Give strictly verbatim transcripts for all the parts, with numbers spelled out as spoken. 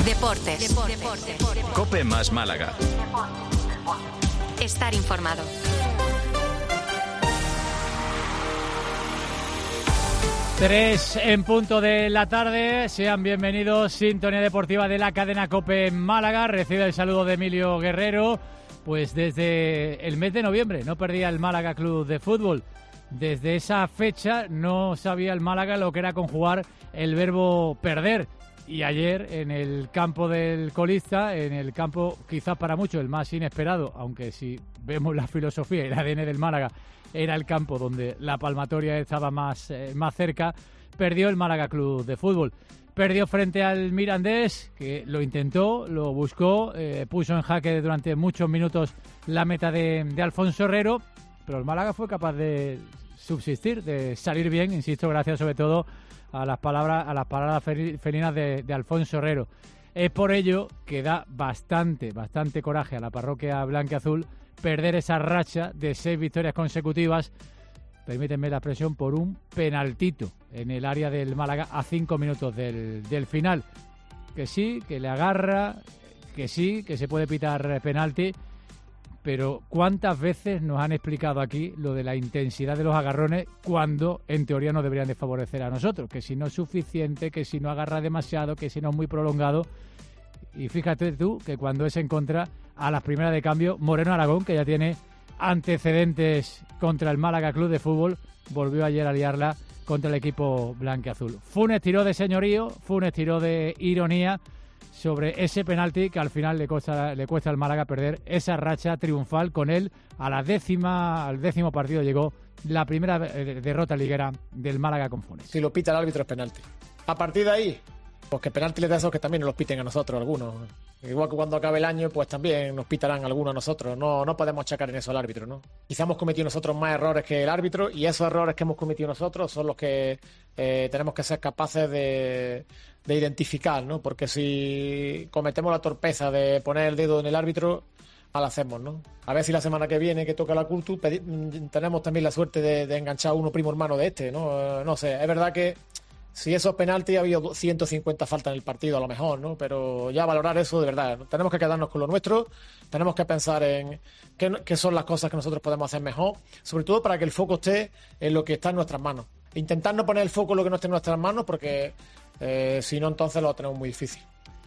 Deportes. Deportes. COPE más Málaga. Estar informado. Tres en punto de la tarde. Sean bienvenidos. Sintonía deportiva de la cadena COPE Málaga. Recibe el saludo de Emilio Guerrero. Pues desde el mes de noviembre no perdía el Málaga Club de Fútbol. Desde esa fecha no sabía el Málaga lo que era conjugar el verbo perder. Y ayer en el campo del colista, en el campo quizás para muchos el más inesperado, aunque si vemos la filosofía y el A D N del Málaga, era el campo donde la palmatoria estaba más, eh, más cerca, perdió el Málaga Club de Fútbol. Perdió frente al Mirandés, que lo intentó, lo buscó, eh, puso en jaque durante muchos minutos la meta de, de Alfonso Herrero, pero el Málaga fue capaz de subsistir, de salir bien, insisto, gracias sobre todo a las palabras a las palabras felinas de, de Alfonso Herrero. Es por ello que da bastante, bastante coraje a la parroquia blanquiazul perder esa racha de seis victorias consecutivas, permítanme la expresión, por un penaltito en el área del Málaga a cinco minutos del, del final. Que sí, que le agarra, que sí, que se puede pitar penalti, pero ¿cuántas veces nos han explicado aquí lo de la intensidad de los agarrones cuando en teoría no deberían de favorecer a nosotros? Que si no es suficiente, que si no agarra demasiado, que si no es muy prolongado. Y fíjate tú que cuando es en contra, a las primeras de cambio, Moreno Aragón, que ya tiene antecedentes contra el Málaga Club de Fútbol, volvió ayer a liarla contra el equipo blanquiazul. Funes tiró de señorío, Funes tiró de ironía sobre ese penalti que al final le cuesta, le cuesta al Málaga perder esa racha triunfal. Con él, a la décima, al décimo partido llegó la primera derrota liguera del Málaga con Funes. Si lo pita el árbitro es penalti. A partir de ahí, pues que penalti les da esos que también nos los piten a nosotros algunos. Igual que cuando acabe el año, pues también nos pitarán algunos a nosotros. No, no podemos achacar en eso al árbitro, ¿no? Quizá hemos cometido nosotros más errores que el árbitro, y esos errores que hemos cometido nosotros son los que eh, tenemos que ser capaces de, de identificar, ¿no? Porque si cometemos la torpeza de poner el dedo en el árbitro, mal hacemos, ¿no? A ver si la semana que viene que toca la Cultu tenemos también la suerte de, de enganchar a uno primo hermano de este, ¿no? No sé, es verdad que si esos penaltis ha habido ciento cincuenta faltas en el partido a lo mejor, ¿no? Pero ya valorar eso de verdad. Tenemos que quedarnos con lo nuestro, tenemos que pensar en qué, qué son las cosas que nosotros podemos hacer mejor, sobre todo para que el foco esté en lo que está en nuestras manos. Intentar no poner el foco en lo que no esté en nuestras manos, porque eh, si no, entonces lo tenemos muy difícil.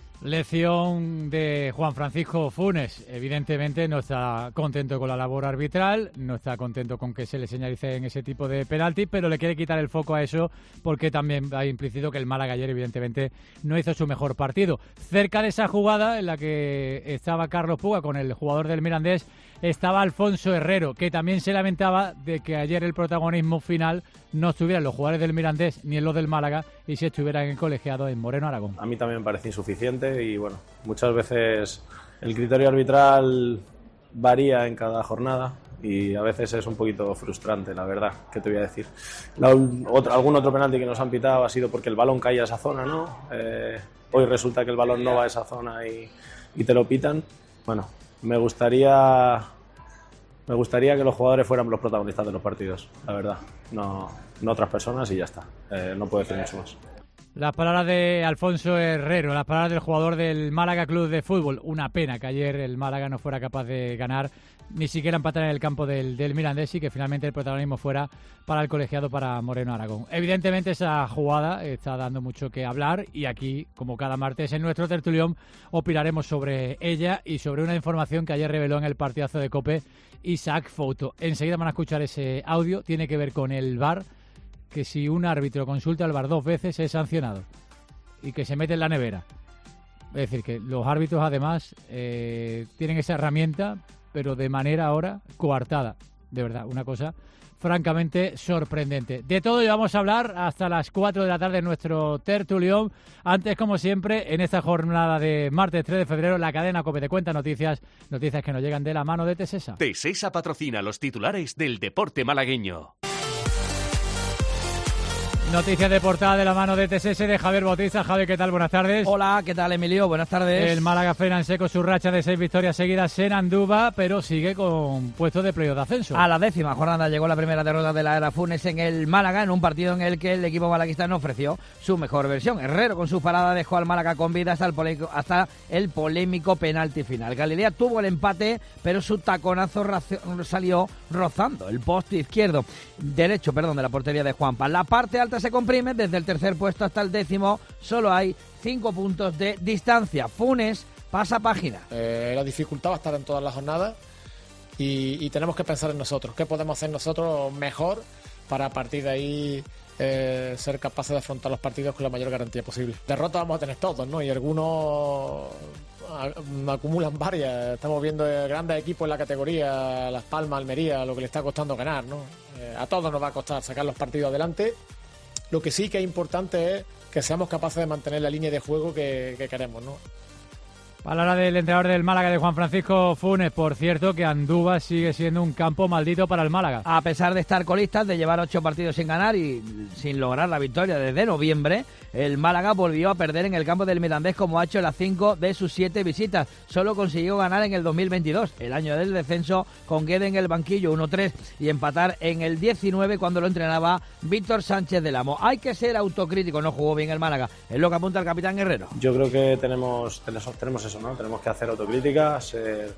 Lección de Juan Francisco Funes. Evidentemente no está contento con la labor arbitral, no está contento con que se le señalicen ese tipo de penaltis, pero le quiere quitar el foco a eso porque también ha implícito que el Málaga ayer evidentemente no hizo su mejor partido. Cerca de esa jugada en la que estaba Carlos Puga con el jugador del Mirandés estaba Alfonso Herrero, que también se lamentaba de que ayer el protagonismo final no estuviera en los jugadores del Mirandés ni en los del Málaga, y si estuviera en el colegiado en Moreno Aragón. A mí también me parece insuficiente y bueno, muchas veces el criterio arbitral varía en cada jornada y a veces es un poquito frustrante, la verdad, ¿qué te voy a decir? La, otro, algún otro penalti que nos han pitado ha sido porque el balón cae a esa zona, ¿no? Eh, hoy resulta que el balón no va a esa zona y, y te lo pitan. Bueno, me gustaría me gustaría que los jugadores fueran los protagonistas de los partidos, la verdad, no, no otras personas, y ya está, eh, no puedo decir mucho más. Las palabras de Alfonso Herrero, las palabras del jugador del Málaga Club de Fútbol. Una pena que ayer el Málaga no fuera capaz de ganar, ni siquiera empatar en el campo del, del Mirandés, y que finalmente el protagonismo fuera para el colegiado, para Moreno Aragón. Evidentemente esa jugada está dando mucho que hablar, y aquí, como cada martes en nuestro tertulión, opinaremos sobre ella y sobre una información que ayer reveló en el partidazo de COPE Isaac Fouto. Enseguida van a escuchar ese audio, tiene que ver con el V A R, que si un árbitro consulta al V A R dos veces es sancionado y que se mete en la nevera. Es decir, que los árbitros además eh, tienen esa herramienta, pero de manera ahora coartada. De verdad, una cosa francamente sorprendente. De todo vamos a hablar hasta las cuatro de la tarde en nuestro tertulión. Antes, como siempre, en esta jornada de martes tres de febrero, la cadena COPE te cuenta noticias, noticias que nos llegan de la mano de Tesesa. Tesesa patrocina los titulares del deporte malagueño. Noticias de portada de la mano de T S S de Javier Bautista. Javi, ¿qué tal? Buenas tardes. Hola, ¿qué tal, Emilio? Buenas tardes. El Málaga frena en seco su racha de seis victorias seguidas en Andúba, pero sigue con puestos de playoff de ascenso. A la décima jornada llegó la primera derrota de la era Funes en el Málaga, en un partido en el que el equipo malaguista no ofreció su mejor versión. Herrero, con su parada, dejó al Málaga con vida hasta el polémico, hasta el polémico penalti final. Galilea tuvo el empate, pero su taconazo salió rozando el poste izquierdo, derecho, perdón, de la portería de Juanpa. La parte alta se comprime, desde el tercer puesto hasta el décimo solo hay cinco puntos de distancia. Funes pasa página. Eh, la dificultad va a estar en todas las jornadas y, y tenemos que pensar en nosotros. ¿Qué podemos hacer nosotros mejor para a partir de ahí eh, ser capaces de afrontar los partidos con la mayor garantía posible? Derrotas vamos a tener todos, ¿no? Y algunos acumulan varias. Estamos viendo grandes equipos en la categoría, Las Palmas, Almería, lo que le está costando ganar, ¿no? Eh, a todos nos va a costar sacar los partidos adelante. Lo que sí que es importante es que seamos capaces de mantener la línea de juego que, que queremos, ¿no? Palabra del entrenador del Málaga, de Juan Francisco Funes. Por cierto, que Andúba sigue siendo un campo maldito para el Málaga. A pesar de estar colistas, de llevar ocho partidos sin ganar y sin lograr la victoria desde noviembre, el Málaga volvió a perder en el campo del Mirandés, como ha hecho en las cinco de sus siete visitas. Solo consiguió ganar en el dos mil veintidós, el año del descenso, con Guede en el banquillo uno tres, y empatar en el diecinueve cuando lo entrenaba Víctor Sánchez del Amo. Hay que ser autocrítico, no jugó bien el Málaga, es lo que apunta el capitán Herrero. Yo creo que tenemos, tenemos, tenemos eso, ¿no? Tenemos que hacer autocrítica, ser,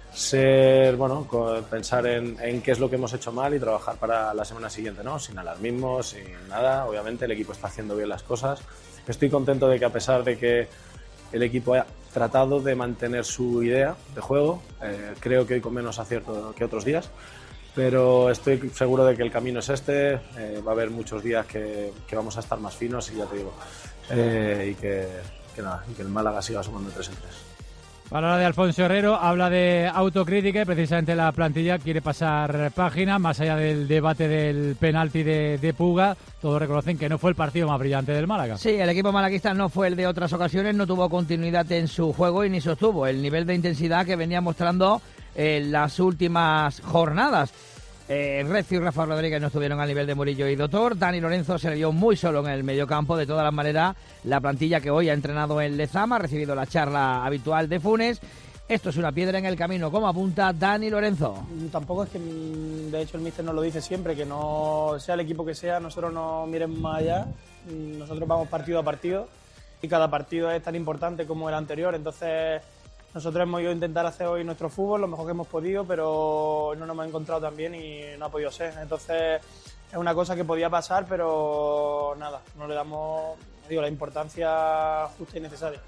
ser bueno, pensar en, en qué es lo que hemos hecho mal y trabajar para la semana siguiente, ¿no? Sin alarmismo, sin nada. Obviamente el equipo está haciendo bien las cosas. Estoy contento de que, a pesar de que el equipo ha tratado de mantener su idea de juego, eh, creo que hoy con menos acierto que otros días, pero estoy seguro de que el camino es este. Eh, va a haber muchos días que, que vamos a estar más finos, y ya te digo, eh, y que, que nada, y que el Málaga siga sumando tres en tres. Palabra de Alfonso Herrero, habla de autocrítica y precisamente la plantilla quiere pasar página, más allá del debate del penalti de, de Puga. Todos reconocen que no fue el partido más brillante del Málaga. Sí, el equipo malaguista no fue el de otras ocasiones, no tuvo continuidad en su juego y ni sostuvo el nivel de intensidad que venía mostrando en las últimas jornadas. Eh, Recio y Rafa Rodríguez no estuvieron al nivel de Murillo y Doctor. Dani Lorenzo se le vio muy solo en el mediocampo. De todas las maneras, la plantilla que hoy ha entrenado en Lezama ha recibido la charla habitual de Funes. Esto es una piedra en el camino, como apunta Dani Lorenzo. Tampoco es que, de hecho, el míster nos lo dice siempre, que no sea el equipo que sea, nosotros no miremos más allá. Nosotros vamos partido a partido y cada partido es tan importante como el anterior. Entonces, nosotros hemos ido a intentar hacer hoy nuestro fútbol lo mejor que hemos podido, pero no nos hemos encontrado tan bien y no ha podido ser. Entonces es una cosa que podía pasar, pero nada, no le damos, digo, la importancia justa y necesaria.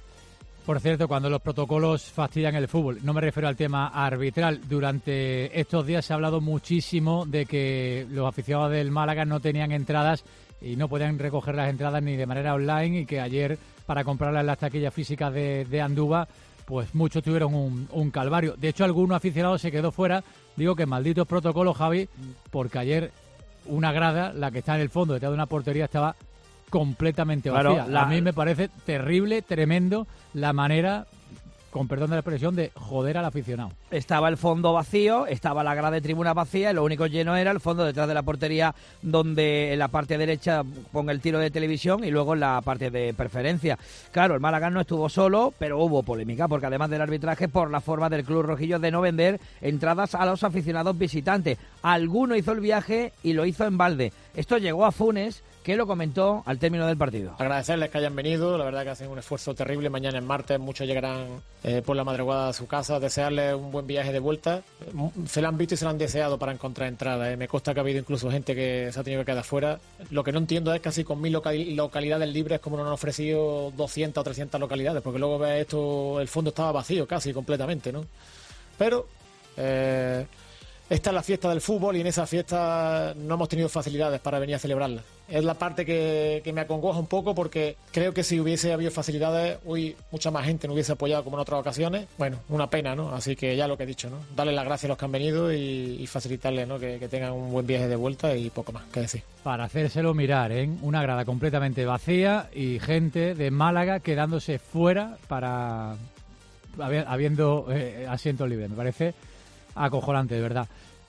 Por cierto, cuando los protocolos fastidian el fútbol, no me refiero al tema arbitral. Durante estos días se ha hablado muchísimo de que los aficionados del Málaga no tenían entradas y no podían recoger las entradas ni de manera online, y que ayer, para comprarlas en las taquillas físicas de, de Andúba, pues muchos tuvieron un, un calvario. De hecho, algunos aficionados se quedó fuera. Digo que malditos protocolos, Javi, porque ayer una grada, la que está en el fondo detrás de una portería, estaba completamente vacía. Claro, la... A mí me parece terrible, tremendo la manera, con perdón de la expresión, de joder al aficionado. Estaba el fondo vacío, estaba la grada de tribuna vacía, y lo único lleno era el fondo detrás de la portería, donde en la parte derecha ponga el tiro de televisión y luego en la parte de preferencia. Claro, el Málaga no estuvo solo, pero hubo polémica, porque además del arbitraje, por la forma del club rojillo de no vender entradas a los aficionados visitantes. Alguno hizo el viaje y lo hizo en balde. Esto llegó a Funes, que lo comentó al término del partido. Agradecerles que hayan venido, la verdad que hacen un esfuerzo terrible. Mañana es martes, muchos llegarán eh, por la madrugada a su casa. Desearles un buen viaje de vuelta. Se lo han visto y se lo han deseado para encontrar entradas. Eh. Me consta que ha habido incluso gente que se ha tenido que quedar fuera. Lo que no entiendo es casi con mil local- localidades libres como nos han ofrecido doscientas o trescientas localidades, porque luego ves esto, el fondo estaba vacío casi completamente, ¿no? Pero eh, esta es la fiesta del fútbol y en esa fiesta no hemos tenido facilidades para venir a celebrarla. Es la parte que, que me acongoja un poco, porque creo que si hubiese habido facilidades, hoy mucha más gente no hubiese apoyado como en otras ocasiones. Bueno, una pena, ¿no? Así que ya lo que he dicho, ¿no? Darles las gracias a los que han venido y, y facilitarles, ¿no? Que, que tengan un buen viaje de vuelta y poco más que decir. Para hacérselo mirar, ¿eh? Una grada completamente vacía y gente de Málaga quedándose fuera para habiendo eh, asientos libres. Me parece acojonante, de verdad.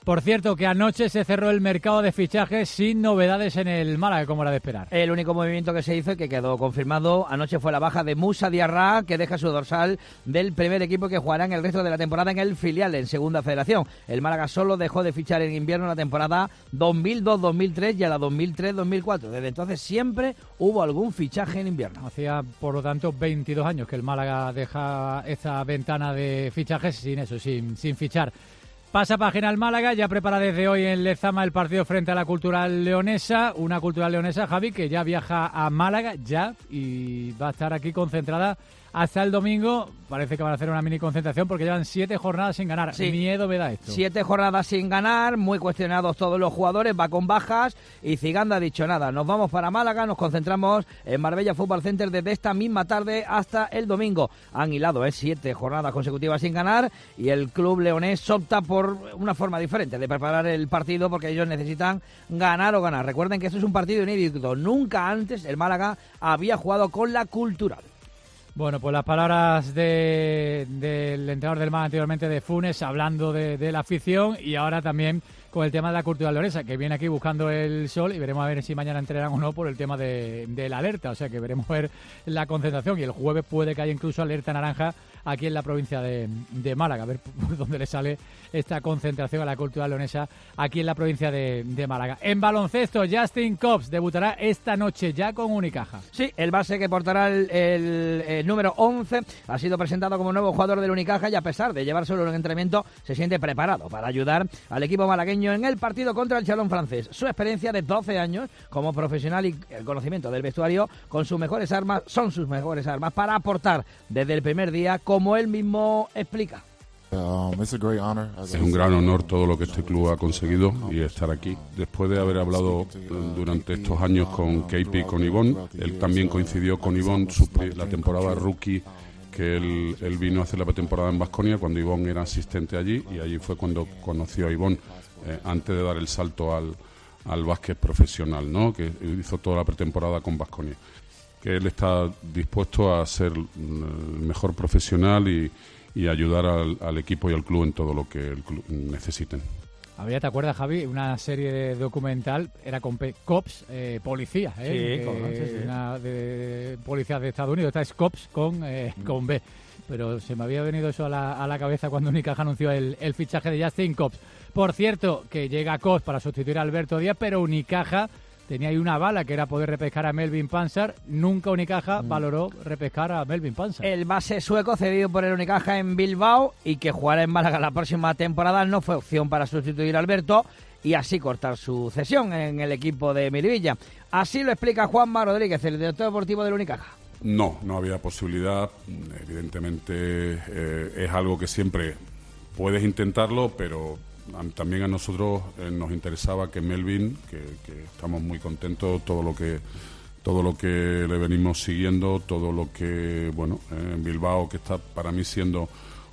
Por cierto, que anoche se cerró el mercado de fichajes sin novedades en el Málaga, como era de esperar. El único movimiento que se hizo y que quedó confirmado anoche fue la baja de Moussa Diarra, que deja su dorsal del primer equipo que jugará en el resto de la temporada en el filial, en Segunda Federación. El Málaga solo dejó de fichar en invierno la temporada dos mil dos dos mil tres y a la dos mil tres dos mil cuatro. Desde entonces siempre hubo algún fichaje en invierno. Hacía, por lo tanto, veintidós años que el Málaga deja esa ventana de fichajes sin eso, sin, sin fichar. Pasa página al Málaga, ya prepara desde hoy en Lezama el partido frente a la Cultural Leonesa, una Cultural Leonesa, Javi, que ya viaja a Málaga ya y va a estar aquí concentrada hasta el domingo. Parece que van a hacer una mini concentración porque llevan siete jornadas sin ganar. Sí. Miedo me da esto. Siete jornadas sin ganar, muy cuestionados todos los jugadores, va con bajas y Ziganda ha dicho nada. Nos vamos para Málaga, nos concentramos en Marbella Fútbol Center desde esta misma tarde hasta el domingo. Han hilado ¿eh? siete jornadas consecutivas sin ganar y el club leonés opta por una forma diferente de preparar el partido porque ellos necesitan ganar o ganar. Recuerden que esto es un partido inédito. Nunca antes el Málaga había jugado con la Cultural. Bueno, pues las palabras de, del entrenador del Málaga anteriormente, de Funes, hablando de, de la afición y ahora también con el tema de la Cultural Leonesa, que viene aquí buscando el sol y veremos a ver si mañana entrenan o no por el tema de, de la alerta. O sea que veremos ver la concentración y el jueves puede que haya incluso alerta naranja aquí en la provincia de, de Málaga, a ver por dónde le sale esta concentración a la Cultural Leonesa aquí en la provincia de, de Málaga. En baloncesto, Justin Cobbs debutará esta noche ya con Unicaja. Sí, el base que portará el, el, el número once ha sido presentado como nuevo jugador del Unicaja y a pesar de llevar solo un entrenamiento se siente preparado para ayudar al equipo malagueño en el partido contra el Chalón francés. Su experiencia de doce años como profesional y el conocimiento del vestuario con sus mejores armas son sus mejores armas para aportar desde el primer día, como él mismo explica. Es un gran honor todo lo que este club ha conseguido y estar aquí. Después de haber hablado durante estos años con K P y con Ivonne, él también coincidió con Ivonne su, la temporada rookie que él, él vino a hacer la pretemporada en Baskonia cuando Ivonne era asistente allí y allí fue cuando conoció a Ivonne eh, antes de dar el salto al, al básquet profesional, ¿no? Que hizo toda la pretemporada con Baskonia. Que él está dispuesto a ser el mejor profesional y y ayudar al, al equipo y al club en todo lo que el club necesiten. Había, ¿te acuerdas, Javi? Una serie de documental, era con P, Cops, eh, policía, ¿eh? Sí, eh, con, sí, sí. Una de policías de Estados Unidos, esta es Cops con, eh, mm. con B. Pero se me había venido eso a la, a la cabeza cuando Unicaja anunció el, el fichaje de Justin Cobbs. Por cierto, que llega Cobbs para sustituir a Alberto Díaz, pero Unicaja tenía ahí una bala que era poder repescar a Melvin Pansar. Nunca Unicaja mm. valoró repescar a Melvin Pansar. El base sueco cedido por el Unicaja en Bilbao y que jugará en Málaga la próxima temporada no fue opción para sustituir a Alberto y así cortar su cesión en el equipo de Miribilla. Así lo explica Juanma Rodríguez, el director deportivo del Unicaja. No, no había posibilidad. Evidentemente eh, es algo que siempre puedes intentarlo, pero también a nosotros eh, nos interesaba que Melvin, que, que estamos muy contentos, todo lo que todo lo que le venimos siguiendo, todo lo que, bueno, eh, en Bilbao, que está para mí siendo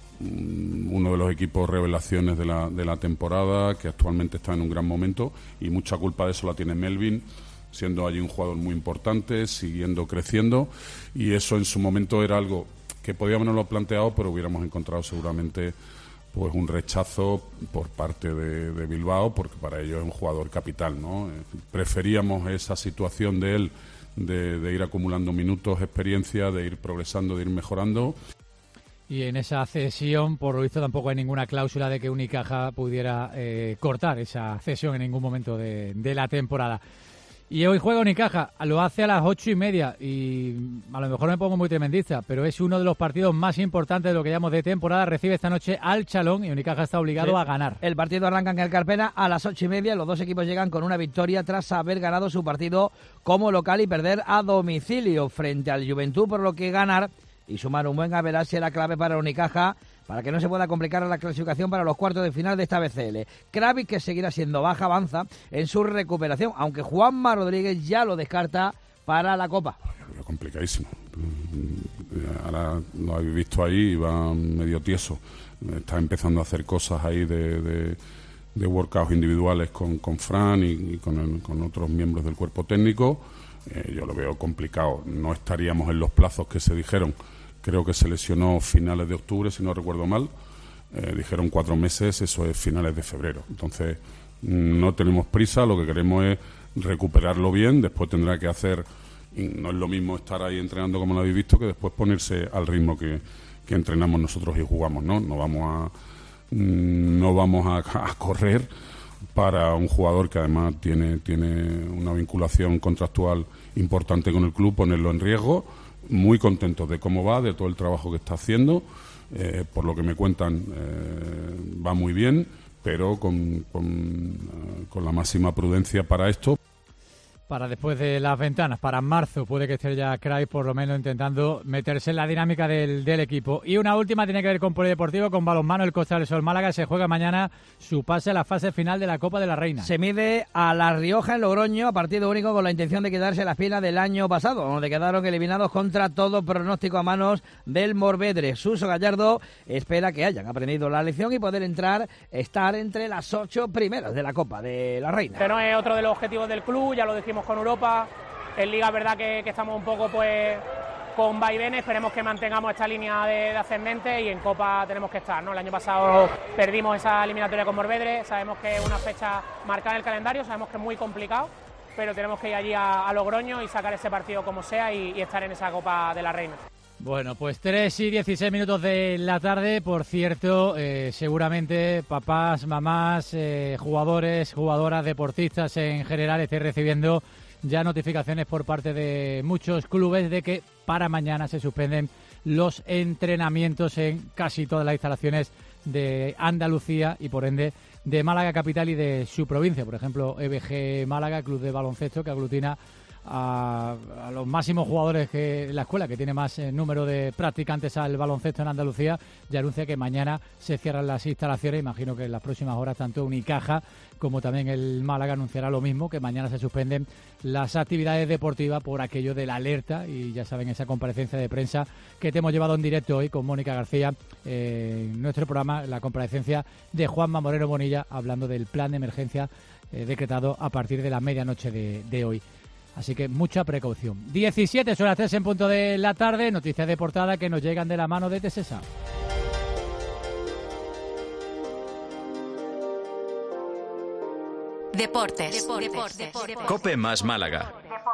um, uno de los equipos revelaciones de la, de la temporada, que actualmente está en un gran momento, y mucha culpa de eso la tiene Melvin, siendo allí un jugador muy importante, siguiendo creciendo, y eso en su momento era algo que podíamos no lo planteado, pero hubiéramos encontrado seguramente pues un rechazo por parte de, de Bilbao, porque para ellos es un jugador capital, ¿no? Eh, preferíamos esa situación de él, de, de ir acumulando minutos, experiencia, de ir progresando, de ir mejorando. Y en esa cesión, por lo visto, tampoco hay ninguna cláusula de que Unicaja pudiera eh, cortar esa cesión en ningún momento de, de la temporada. Y hoy juega Unicaja, lo hace a las ocho y media y a lo mejor me pongo muy tremendista, pero es uno de los partidos más importantes de lo que llamamos de temporada. Recibe esta noche al Chalón y Unicaja está obligado sí. a ganar. El partido arranca en el Carpena a las ocho y media. Los dos equipos llegan con una victoria tras haber ganado su partido como local y perder a domicilio frente al Juventud, por lo que ganar y sumar un buen average será clave para Unicaja para que no se pueda complicar la clasificación para los cuartos de final de esta B C L. Kravitz, que seguirá siendo baja, avanza en su recuperación, aunque Juanma Rodríguez ya lo descarta para la Copa. Es complicadísimo. Ahora lo habéis visto ahí, va medio tieso. Está empezando a hacer cosas ahí de, de, de workouts individuales con, con Fran y, y con, el, con otros miembros del cuerpo técnico. Eh, yo lo veo complicado. No estaríamos en los plazos que se dijeron. Creo que se lesionó finales de octubre, si no recuerdo mal. eh, dijeron cuatro meses, eso es finales de febrero. Entonces, no tenemos prisa, lo que queremos es recuperarlo bien, después tendrá que hacer, y no es lo mismo estar ahí entrenando como lo habéis visto, que después ponerse al ritmo que, que entrenamos nosotros y jugamos, ¿no? No vamos a, no vamos a, a correr para un jugador que además tiene, tiene una vinculación contractual importante con el club, ponerlo en riesgo. Muy contentos de cómo va, de todo el trabajo que está haciendo. Eh, por lo que me cuentan, eh, va muy bien, pero con, con, uh, con la máxima prudencia para esto. Para después de las ventanas, para marzo, puede que esté ya Craig por lo menos intentando meterse en la dinámica del, del equipo. Y una última tiene que ver con polideportivo, con balonmano. El Costa del Sol Málaga se juega mañana su pase a la fase final de la Copa de la Reina. Se mide a La Rioja en Logroño a partido único con la intención de quedarse las pilas del año pasado, donde quedaron eliminados contra todo pronóstico a manos del Morvedre. Suso Gallardo espera que hayan aprendido la lección y poder entrar, estar entre las ocho primeras de la Copa de la Reina. Este no es otro de los objetivos del club, ya lo dijimos con Europa. En Liga es verdad que, que estamos un poco pues con vaivenes, esperemos que mantengamos esta línea de, de ascendente, y en Copa tenemos que estar, ¿no? El año pasado perdimos esa eliminatoria con Morvedre, sabemos que es una fecha marcada en el calendario, sabemos que es muy complicado, pero tenemos que ir allí a, a Logroño y sacar ese partido como sea y, y estar en esa Copa de la Reina. Bueno, pues tres y dieciséis minutos de la tarde. Por cierto, eh, seguramente papás, mamás, eh, jugadores, jugadoras, deportistas en general estén recibiendo ya notificaciones por parte de muchos clubes de que para mañana se suspenden los entrenamientos en casi todas las instalaciones de Andalucía y por ende de Málaga capital y de su provincia. Por ejemplo, E B G Málaga, club de baloncesto que aglutina A, a los máximos jugadores que la escuela, que tiene más eh, número de practicantes al baloncesto en Andalucía, ya anuncia que mañana se cierran las instalaciones. Imagino que en las próximas horas tanto Unicaja como también el Málaga anunciará lo mismo, que mañana se suspenden las actividades deportivas por aquello de la alerta. Y ya saben, esa comparecencia de prensa que te hemos llevado en directo hoy con Mónica García eh, en nuestro programa, la comparecencia de Juanma Moreno Bonilla hablando del plan de emergencia eh, decretado a partir de la medianoche de, de hoy. Así que mucha precaución. diecisiete son las tres en punto de la tarde. Noticias de portada que nos llegan de la mano de Tesesa. Deportes. Deportes. Deportes. Deportes. COPE más Málaga.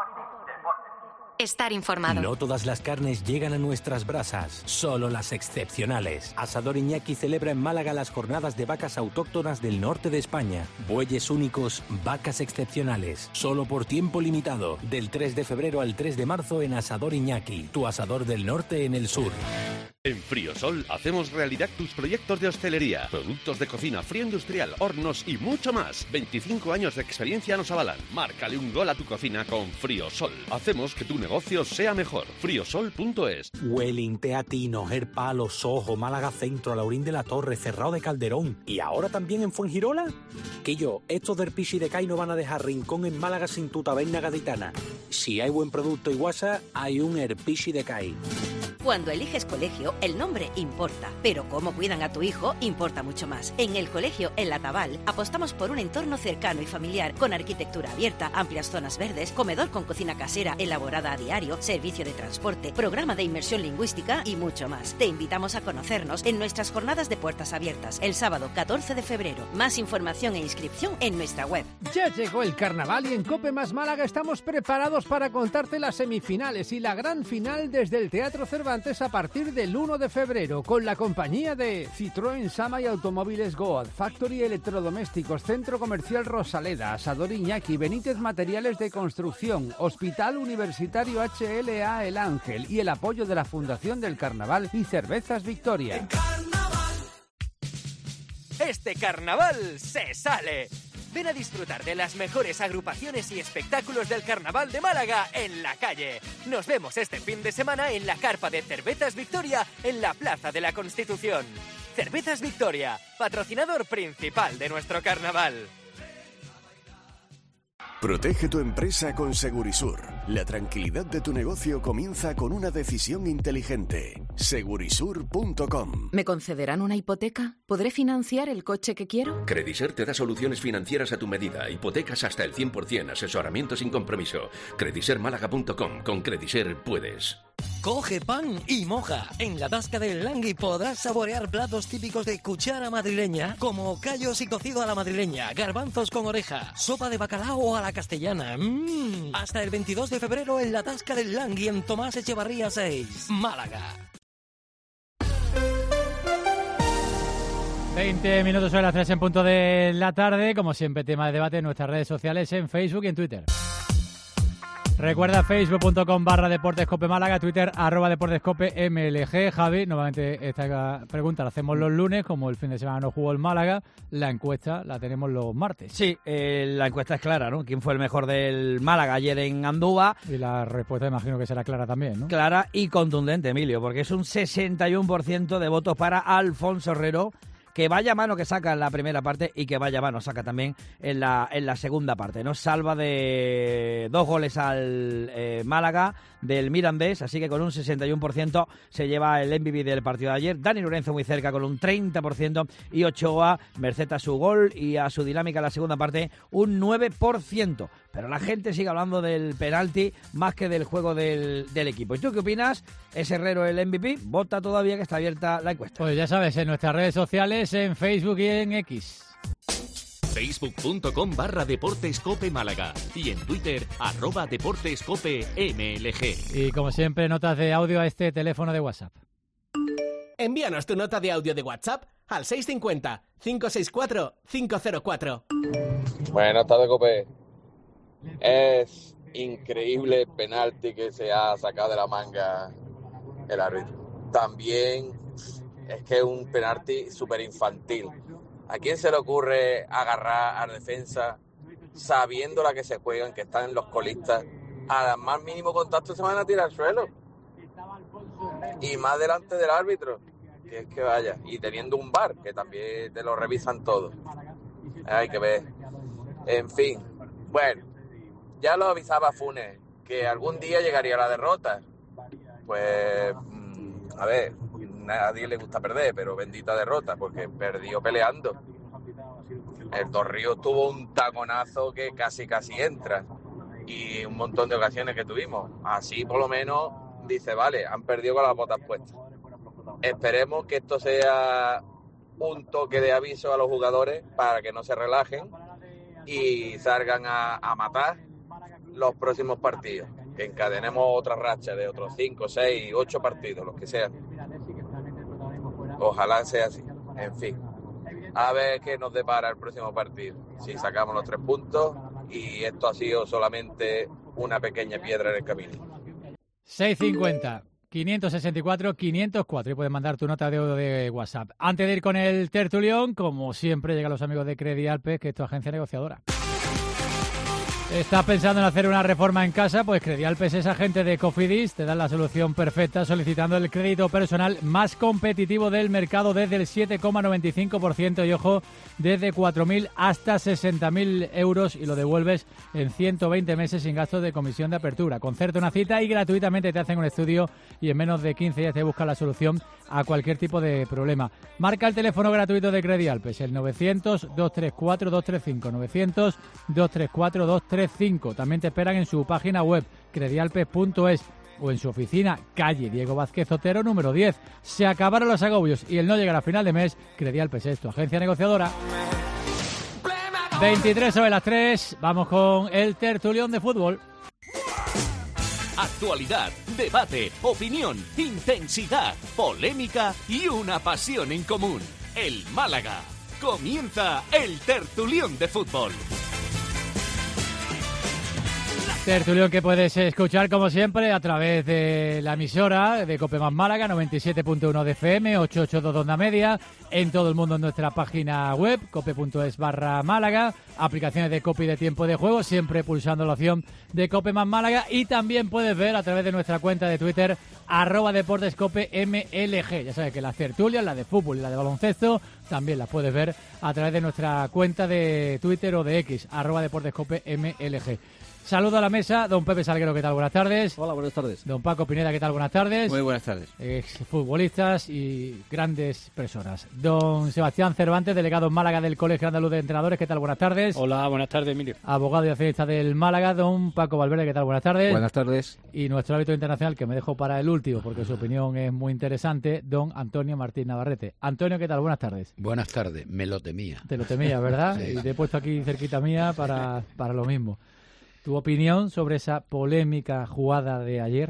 Estar informado. No todas las carnes llegan a nuestras brasas, solo las excepcionales. Asador Iñaki celebra en Málaga las jornadas de vacas autóctonas del norte de España. Bueyes únicos, vacas excepcionales, solo por tiempo limitado. Del tres de febrero al tres de marzo en Asador Iñaki, tu asador del norte en el sur. En Friosol hacemos realidad tus proyectos de hostelería, productos de cocina, frío industrial, hornos y mucho más. veinticinco años de experiencia nos avalan. Márcale un gol a tu cocina con Friosol. Hacemos que tu negocio sea mejor. friosol punto es. Welling, Teatino, Gerpalo, Sojo, Málaga Centro, Laurín de la Torre, Cerrado de Calderón y ahora también en Fuengirola. Que yo, estos del Pichi de Cai no van a dejar rincón en Málaga sin tu taberna gaditana. Si hay buen producto y guasa, hay un Herpichi de Cai. Cuando eliges colegio, el nombre importa, pero cómo cuidan a tu hijo importa mucho más. En el colegio El Lataval apostamos por un entorno cercano y familiar, con arquitectura abierta, amplias zonas verdes, comedor con cocina casera elaborada a diario, servicio de transporte, programa de inmersión lingüística y mucho más. Te invitamos a conocernos en nuestras jornadas de puertas abiertas, el sábado catorce de febrero. Más información e inscripción en nuestra web. Ya llegó el carnaval y en COPE más Málaga estamos preparados para contarte las semifinales y la gran final desde el Teatro Cervantes a partir del uno de febrero, con la compañía de Citroën Sama y Automóviles Goad, Factory Electrodomésticos, Centro Comercial Rosaleda, Asador Iñaki, Benítez Materiales de Construcción, Hospital Universitario H L A El Ángel y el apoyo de la Fundación del Carnaval y Cervezas Victoria. Este carnaval se sale. Ven a disfrutar de las mejores agrupaciones y espectáculos del Carnaval de Málaga en la calle. Nos vemos este fin de semana en la carpa de Cervezas Victoria en la Plaza de la Constitución. Cervezas Victoria, patrocinador principal de nuestro carnaval. Protege tu empresa con Segurisur. La tranquilidad de tu negocio comienza con una decisión inteligente. Segurisur punto com. ¿Me concederán una hipoteca? ¿Podré financiar el coche que quiero? Crediser te da soluciones financieras a tu medida. Hipotecas hasta el cien por ciento, asesoramiento sin compromiso. crediser málaga punto com. Con Crediser puedes. Coge pan y moja. En la tasca del Langui podrás saborear platos típicos de cuchara madrileña, como callos y cocido a la madrileña, garbanzos con oreja, sopa de bacalao a la castellana. ¡Mmm! Hasta el veintidós de febrero en la tasca del Langui en Tomás Echevarría seis, Málaga. veinte minutos sobre las tres en punto de la tarde. Como siempre, tema de debate en nuestras redes sociales, en Facebook y en Twitter. Recuerda facebook.com barra Deportescope Málaga, Twitter arroba Deportescope M L G. Javi, nuevamente esta pregunta la hacemos los lunes, como el fin de semana no jugó el Málaga, la encuesta la tenemos los martes. Sí, eh, la encuesta es clara, ¿no? ¿Quién fue el mejor del Málaga ayer en Andúa? Y la respuesta imagino que será clara también, ¿no? Clara y contundente, Emilio, porque es un sesenta y uno por ciento de votos para Alfonso Herrero, que vaya mano que saca en la primera parte y que vaya mano saca también en la en la segunda parte. Nos salva de dos goles al eh, Málaga del Mirandés, así que con un sesenta y uno por ciento se lleva el M V P del partido de ayer. Dani Lorenzo muy cerca con un treinta por ciento y Ochoa, merced a su gol y a su dinámica en la segunda parte, un nueve por ciento. Pero la gente sigue hablando del penalti más que del juego del, del equipo. ¿Y tú qué opinas? ¿Es Herrero el M V P? Vota todavía, que está abierta la encuesta. Pues ya sabes, en nuestras redes sociales, en Facebook y en X. Facebook.com barra Deportescope Málaga y en Twitter arroba Deportescope M L G. Y como siempre, notas de audio a este teléfono de WhatsApp. Envíanos tu nota de audio de WhatsApp al seis cinco cero, cinco seis cuatro, cinco cero cuatro. Buenas tardes, Cope. Es increíble el penalti que se ha sacado de la manga el árbitro. También es que es un penalti súper infantil. ¿A quién se le ocurre agarrar a la defensa sabiendo la que se juegan, que están los colistas? Al más mínimo contacto se van a tirar al suelo. Y más delante del árbitro. Que es que vaya. Y teniendo un V A R, que también te lo revisan todo. Hay que ver. En fin. Bueno, ya lo avisaba Funes, que algún día llegaría la derrota. Pues, a ver, a nadie le gusta perder, pero bendita derrota, porque perdió peleando. El Torrío tuvo un taconazo que casi casi entra, y un montón de ocasiones que tuvimos. Así por lo menos dice, vale, han perdido con las botas puestas. Esperemos que esto sea un toque de aviso a los jugadores para que no se relajen y salgan a, a matar los próximos partidos. Que encadenemos otra racha de otros cinco, seis, ocho partidos, los que sean. Ojalá sea así. En fin, a ver qué nos depara el próximo partido. Si sacamos los tres puntos y esto ha sido solamente una pequeña piedra en el camino. seiscientos cincuenta, quinientos sesenta y cuatro, quinientos cuatro. Y puedes mandar tu nota de audio de WhatsApp. Antes de ir con el tertulión, como siempre, llegan los amigos de Credi Alpes, que es tu agencia negociadora. ¿Estás pensando en hacer una reforma en casa? Pues Credialpes es agente de Cofidis, te dan la solución perfecta solicitando el crédito personal más competitivo del mercado desde el siete coma noventa y cinco por ciento y, ojo, desde cuatro mil hasta sesenta mil euros y lo devuelves en ciento veinte meses sin gastos de comisión de apertura. Concerta una cita y gratuitamente te hacen un estudio y en menos de quince días te buscan la solución a cualquier tipo de problema. Marca el teléfono gratuito de Credialpes, el novecientos, dos tres cuatro, dos tres cinco, novecientos, dos tres cuatro, dos tres cinco. También te esperan en su página web credialpes punto es o en su oficina, calle Diego Vázquez Otero, número diez. Se acabaron los agobios y el no llegar a final de mes. Credialpes es tu agencia negociadora. veintitrés sobre las tres, vamos con el tertulión de fútbol. Actualidad, debate, opinión, intensidad, polémica y una pasión en común. El Málaga. Comienza el tertulión de fútbol. Tertulión que puedes escuchar como siempre a través de la emisora de Cope Más Málaga, noventa y siete punto uno de F M, ochocientos ochenta y dos onda media, en todo el mundo en nuestra página web, cope punto es barra Málaga, aplicaciones de Cope y de tiempo de juego, siempre pulsando la opción de Cope Más Málaga, y también puedes ver a través de nuestra cuenta de Twitter, arroba Deportescope M L G. Ya sabes que las tertulias, la de fútbol y la de baloncesto, también las puedes ver a través de nuestra cuenta de Twitter o de X, arroba Deportescope M L G. Saludo a la mesa, don Pepe Salguero, ¿qué tal? Buenas tardes. Hola, buenas tardes. Don Paco Pineda, ¿qué tal? Buenas tardes. Muy buenas tardes. Futbolistas y grandes personas. Don Sebastián Cervantes, delegado en Málaga del Colegio Andaluz de Entrenadores, ¿qué tal? Buenas tardes. Hola, buenas tardes, Emilio. Abogado y accionista del Málaga, don Paco Valverde, ¿qué tal? Buenas tardes. Buenas tardes. Y nuestro árbitro internacional, que me dejo para el último, porque su opinión es muy interesante, don Antonio Martín Navarrete. Antonio, ¿qué tal? Buenas tardes. Buenas tardes, me lo temía. Te lo temía, ¿verdad? Sí. Y te he puesto aquí cerquita mía para, para lo mismo. ¿Tu opinión sobre esa polémica jugada de ayer?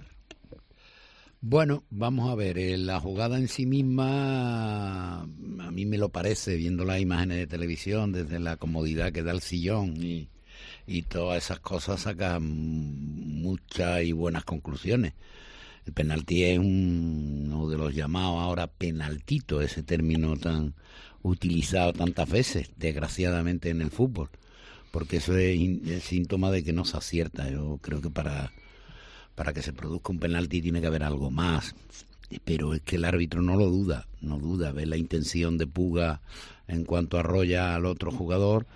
Bueno, vamos a ver, eh, la jugada en sí misma, a mí me lo parece, viendo las imágenes de televisión, desde la comodidad que da el sillón y, y todas esas cosas, sacan muchas y buenas conclusiones. El penalti es un, uno de los llamados ahora penaltito, ese término tan utilizado tantas veces, desgraciadamente, en el fútbol. Porque eso es, es síntoma de que no se acierta. Yo creo que para, para que se produzca un penalti tiene que haber algo más. Pero es que el árbitro no lo duda, no duda, ve la intención de Puga en cuanto arrolla al otro jugador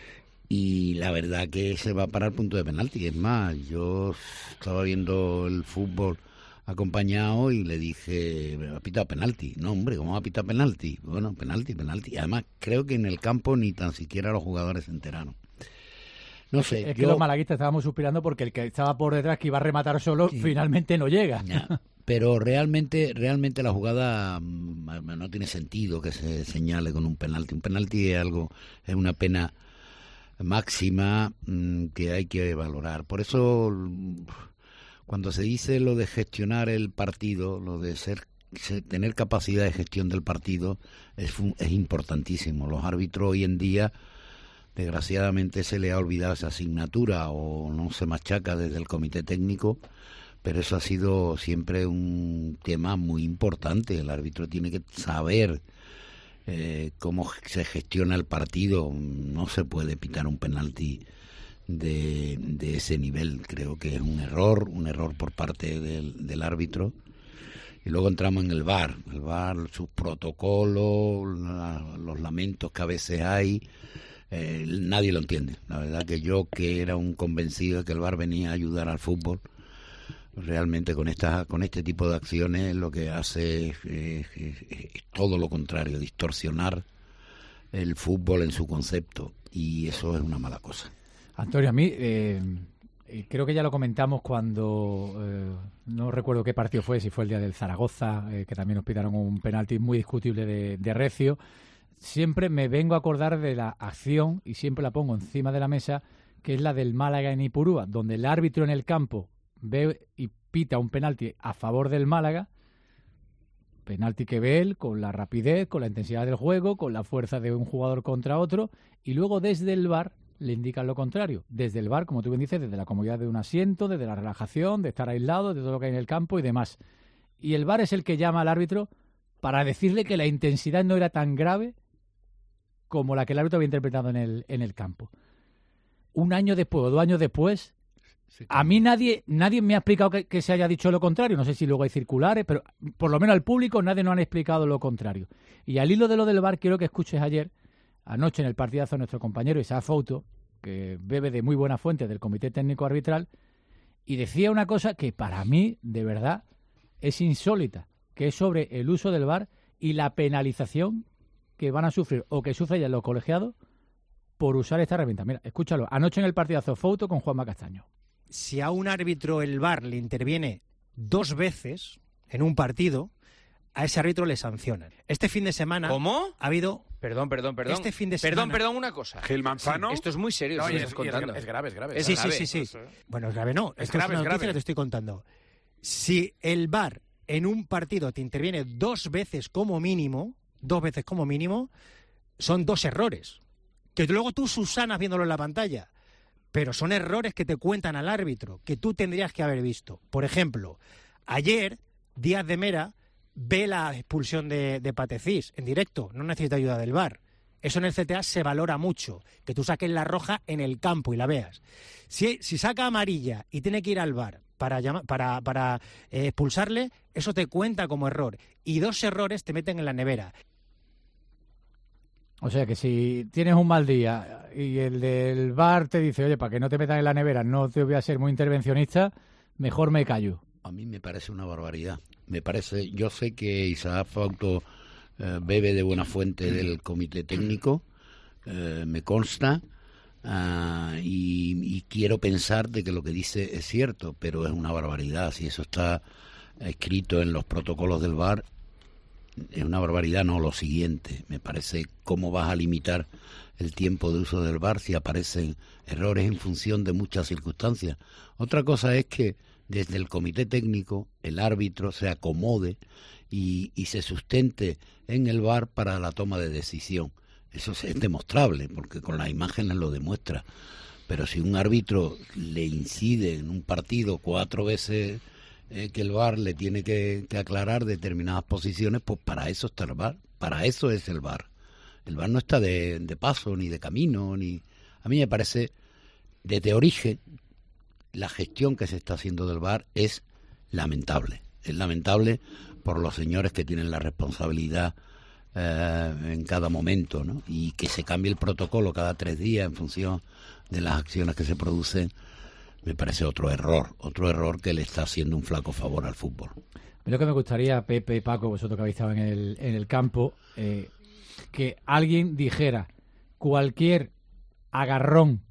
y la verdad que se va para el punto de penalti. Es más, yo estaba viendo el fútbol acompañado y le dije, ha pitado penalti. No, hombre, ¿cómo va a pitar penalti? Bueno, penalti, penalti. Además, creo que en el campo ni tan siquiera los jugadores se enteraron. No sé. Es que yo... los malaguistas estábamos suspirando porque el que estaba por detrás, que iba a rematar solo, sí, finalmente no llega. Ya, pero realmente realmente la jugada no tiene sentido que se señale con un penalti. Un penalti es algo, es una pena máxima mmm, que hay que valorar. Por eso, cuando se dice lo de gestionar el partido, lo de ser tener capacidad de gestión del partido, es, es importantísimo. Los árbitros hoy en día, desgraciadamente, se le ha olvidado esa asignatura o no se machaca desde el comité técnico, pero eso ha sido siempre un tema muy importante. El árbitro tiene que saber eh, cómo se gestiona el partido. No se puede pitar un penalti de, de ese nivel. Creo que es un error, un error por parte del, del árbitro. Y luego entramos en el V A R. El V A R, sus protocolos, la, los lamentos que a veces hay. Eh, nadie lo entiende. La verdad que yo, que era un convencido de que el V A R venía a ayudar al fútbol, realmente con esta, con este tipo de acciones lo que hace es, es, es, es todo lo contrario, distorsionar el fútbol en su concepto, y eso es una mala cosa. Antonio, a mí eh, creo que ya lo comentamos cuando eh, no recuerdo qué partido fue, si fue el día del Zaragoza, eh, que también nos pitaron un penalti muy discutible de, de Recio. Siempre me vengo a acordar de la acción, y siempre la pongo encima de la mesa, que es la del Málaga en Ipurúa, donde el árbitro en el campo ve y pita un penalti a favor del Málaga, penalti que ve él con la rapidez, con la intensidad del juego, con la fuerza de un jugador contra otro, y luego desde el V A R le indican lo contrario. Desde el V A R, como tú bien dices, desde la comodidad de un asiento, desde la relajación, de estar aislado, de todo lo que hay en el campo y demás. Y el V A R es el que llama al árbitro para decirle que la intensidad no era tan grave como la que el árbitro había interpretado en el, en el campo. Un año después o dos años después, sí, a mí nadie nadie me ha explicado que, que se haya dicho lo contrario. No sé si luego hay circulares, pero por lo menos al público nadie nos ha explicado lo contrario. Y al hilo de lo del V A R, quiero que escuches ayer, anoche en el partidazo, nuestro compañero Isaac Fouto, que bebe de muy buena fuente del Comité Técnico Arbitral, y decía una cosa que para mí, de verdad, es insólita, que es sobre el uso del V A R y la penalización que van a sufrir o que sufren ya los colegiados por usar esta herramienta. Mira, escúchalo. Anoche en el partidazo Fouto con Juanma Castaño. Si a un árbitro el V A R le interviene dos veces en un partido, a ese árbitro le sancionan. Este fin de semana... ¿Cómo? Ha habido... Perdón, perdón, perdón. Este fin de semana... Perdón, perdón, una cosa. Gil Manzano. Sí, esto es muy serio, no, eso que es, estás contando. Es, es grave, es grave. Es sí, es grave. sí, sí, sí. Bueno, es grave no. Es Esto grave, es una es noticia grave. que te estoy contando. Si el V A R en un partido te interviene dos veces como mínimo, dos veces como mínimo, son dos errores. Que luego tú subsanas viéndolo en la pantalla. Pero son errores que te cuentan al árbitro, que tú tendrías que haber visto. Por ejemplo, ayer Díaz de Mera ve la expulsión de, de Patecís en directo, no necesita ayuda del V A R. Eso en el C T A se valora mucho, que tú saques la roja en el campo y la veas. Si, si saca amarilla y tiene que ir al V A R para, llama, para, para eh, expulsarle, eso te cuenta como error. Y dos errores te meten en la nevera. O sea que si tienes un mal día y el del bar te dice, oye, para que no te metan en la nevera, no te voy a ser muy intervencionista, mejor me callo. A mí me parece una barbaridad. Me parece, yo sé que Isaac Fausto eh, bebe de buena fuente del comité técnico, eh, me consta, uh, y, y quiero pensar de que lo que dice es cierto, pero es una barbaridad. Si eso está escrito en los protocolos del V A R, es una barbaridad. No, lo siguiente, me parece, cómo vas a limitar el tiempo de uso del V A R si aparecen errores en función de muchas circunstancias. Otra cosa es que desde el comité técnico el árbitro se acomode y, y se sustente en el V A R para la toma de decisión. Eso es demostrable, porque con las imágenes lo demuestra. Pero si un árbitro le incide en un partido cuatro veces eh, que el V A R le tiene que, que aclarar determinadas posiciones, pues para eso está el V A R, para eso es el V A R. El V A R no está de, de paso, ni de camino, ni... A mí me parece, desde origen, la gestión que se está haciendo del V A R es lamentable. Es lamentable por los señores que tienen la responsabilidad eh, en cada momento, ¿no? Y que se cambie el protocolo cada tres días en función de las acciones que se producen, me parece otro error, otro error que le está haciendo un flaco favor al fútbol. Lo que me gustaría, Pepe y Paco, vosotros que habéis estado en el, en el campo, eh, que alguien dijera cualquier agarrón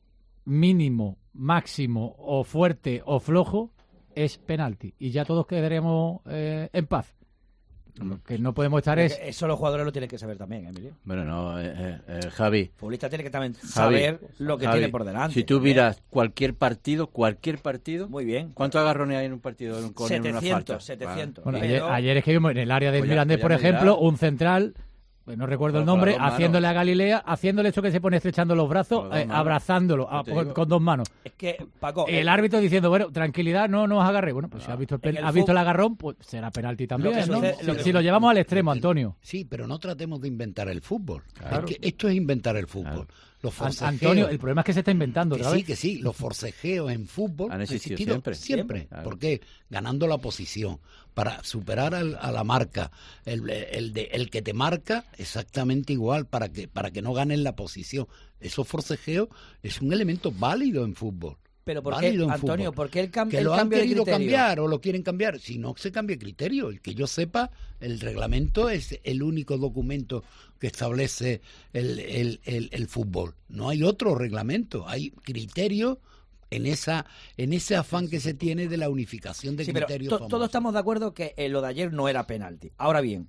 mínimo, máximo o fuerte o flojo es penalti y ya todos quedaremos eh, en paz. Lo que no podemos estar es... Eso los jugadores lo tienen que saber también, Emilio. Bueno, no, eh, eh, Javi. El futbolista tiene que también Javi, saber lo que Javi, tiene por delante. Si tú también. miras cualquier partido, cualquier partido... Muy bien. ¿Cuántos agarrones hay en un partido? En un córner, en una falta? setecientos, setecientos. Bueno, Pero... ayer, ayer es que vimos en el área del Pues ya- Mirandés, pues ya por me ejemplo, dirás. un central, pues no recuerdo el Con- con nombre, las dos haciéndole manos. a Galilea, haciéndole esto que se pone estrechando los brazos, Con las dos eh, manos. abrazándolo Yo a- te con, digo. con dos manos. Es que, Paco... El eh, árbitro diciendo, bueno, tranquilidad, no, no os agarré. Bueno, pues si has visto el, pen- en el has visto el fútbol- agarrón, pues será penalti también, que ¿no? sucede- Si- lo que- si lo llevamos al extremo, Antonio. Sí, pero no tratemos de inventar el fútbol. Claro. Es que esto es inventar el fútbol. Claro. Los An- forcejeos, Antonio, el problema es que se está inventando que otra sí, vez. que sí, los forcejeos en fútbol Han existido siempre. siempre. Siempre. Claro. ¿Por qué? Ganando la posición. Para superar al- a la marca. El, el, de, el que te marca exactamente igual para que, para que no ganen la posición. Esos forcejeos es un elemento válido en fútbol. Pero ¿por qué, Válido en Antonio, fútbol. por qué el, cam Que el lo han cambio de querido criterio? cambiar o lo quieren cambiar. Si no se cambia criterio, el que yo sepa, el reglamento es el único documento que establece el, el, el, el fútbol. No hay otro reglamento, hay criterios en esa en ese afán que se tiene de la unificación de Sí, pero criterios. to- famosos. todos estamos de acuerdo que eh, lo de ayer no era penalti. Ahora bien,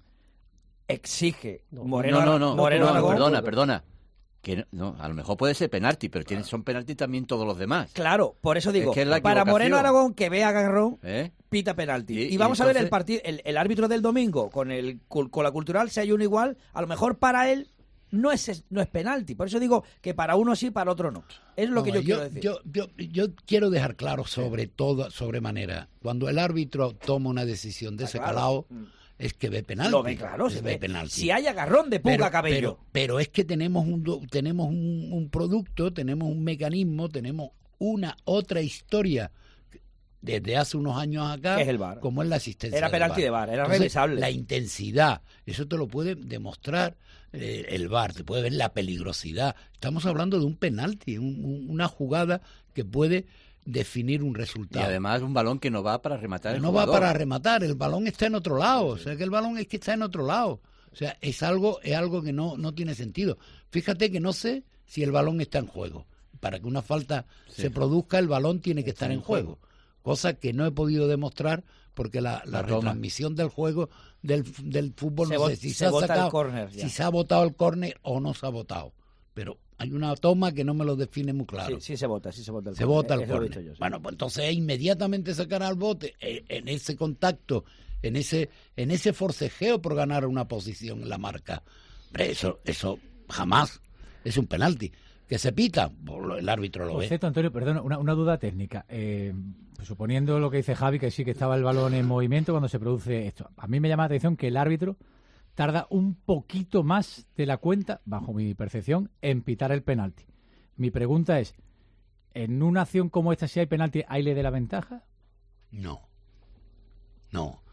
exige Moreno, no, no, no, Moreno no, Aragón- perdona, perdona. Que no, no, a lo mejor puede ser penalti, pero tienen, son penalti también todos los demás. Claro, por eso digo, Es que es la para Moreno equivocación. Aragón que vea agarrón, ¿Eh? pita penalti. Y- Y, y vamos a ver el entonces- partido, el, el árbitro del domingo con el cul- con la cultural, si hay uno igual, a lo mejor para él no es no es penalti. Por eso digo que para uno sí, para otro no. Es lo No, que yo, quiero decir. Yo, yo, yo quiero dejar claro sobre todo, sobremanera, cuando el árbitro toma una decisión de ese claro. calado, es que ve penalti. Lo ve claro, se se ve ve. penalti. Si hay agarrón de puga pero, cabello. Pero, pero es que tenemos un do- tenemos un, un producto, tenemos un mecanismo, tenemos una otra historia desde hace unos años acá, ¿Qué es el V A R? como es la asistencia. Era del penalti de V A R, era Entonces, revisable. La intensidad, eso te lo puede demostrar eh, el V A R, te puede ver la peligrosidad. Estamos hablando de un penalti, un- un- una jugada que puede definir un Y resultado. además un balón que no va para rematar el No jugador. va para rematar, el balón está en otro lado, o sea que el balón es que está en otro lado. O sea, es algo, es algo que no, no tiene sentido. Fíjate que no sé si el balón está en juego. Para que una falta Sí. se produzca, el balón tiene que estar en juego. Cosa que no he podido demostrar porque la, la La toma. retransmisión del juego del, del fútbol Se no vo- sé si se, se ha vota el sacado, córner ya. si se ha votado el córner o no se ha votado. Pero hay una toma que no me lo define muy claro. Sí, sí se vota, sí se vota el Se córner. vota el Eso lo he córner. visto yo, sí. Bueno, pues entonces inmediatamente sacar al bote eh, en ese contacto, en ese en ese forcejeo por ganar una posición en la marca. Hombre, eso eso jamás es un penalti. Que se pita, pues lo- el árbitro lo Por ve. cierto, Antonio, perdona, una, una duda técnica. Eh, pues suponiendo lo que dice Javi, que sí que estaba el balón en movimiento cuando se produce esto. A mí me llama la atención que el árbitro tarda un poquito más de la cuenta, bajo mi percepción, en pitar el penalti. Mi pregunta es, ¿en una acción como esta, si hay penalti, ahí le dé la ventaja? No. No.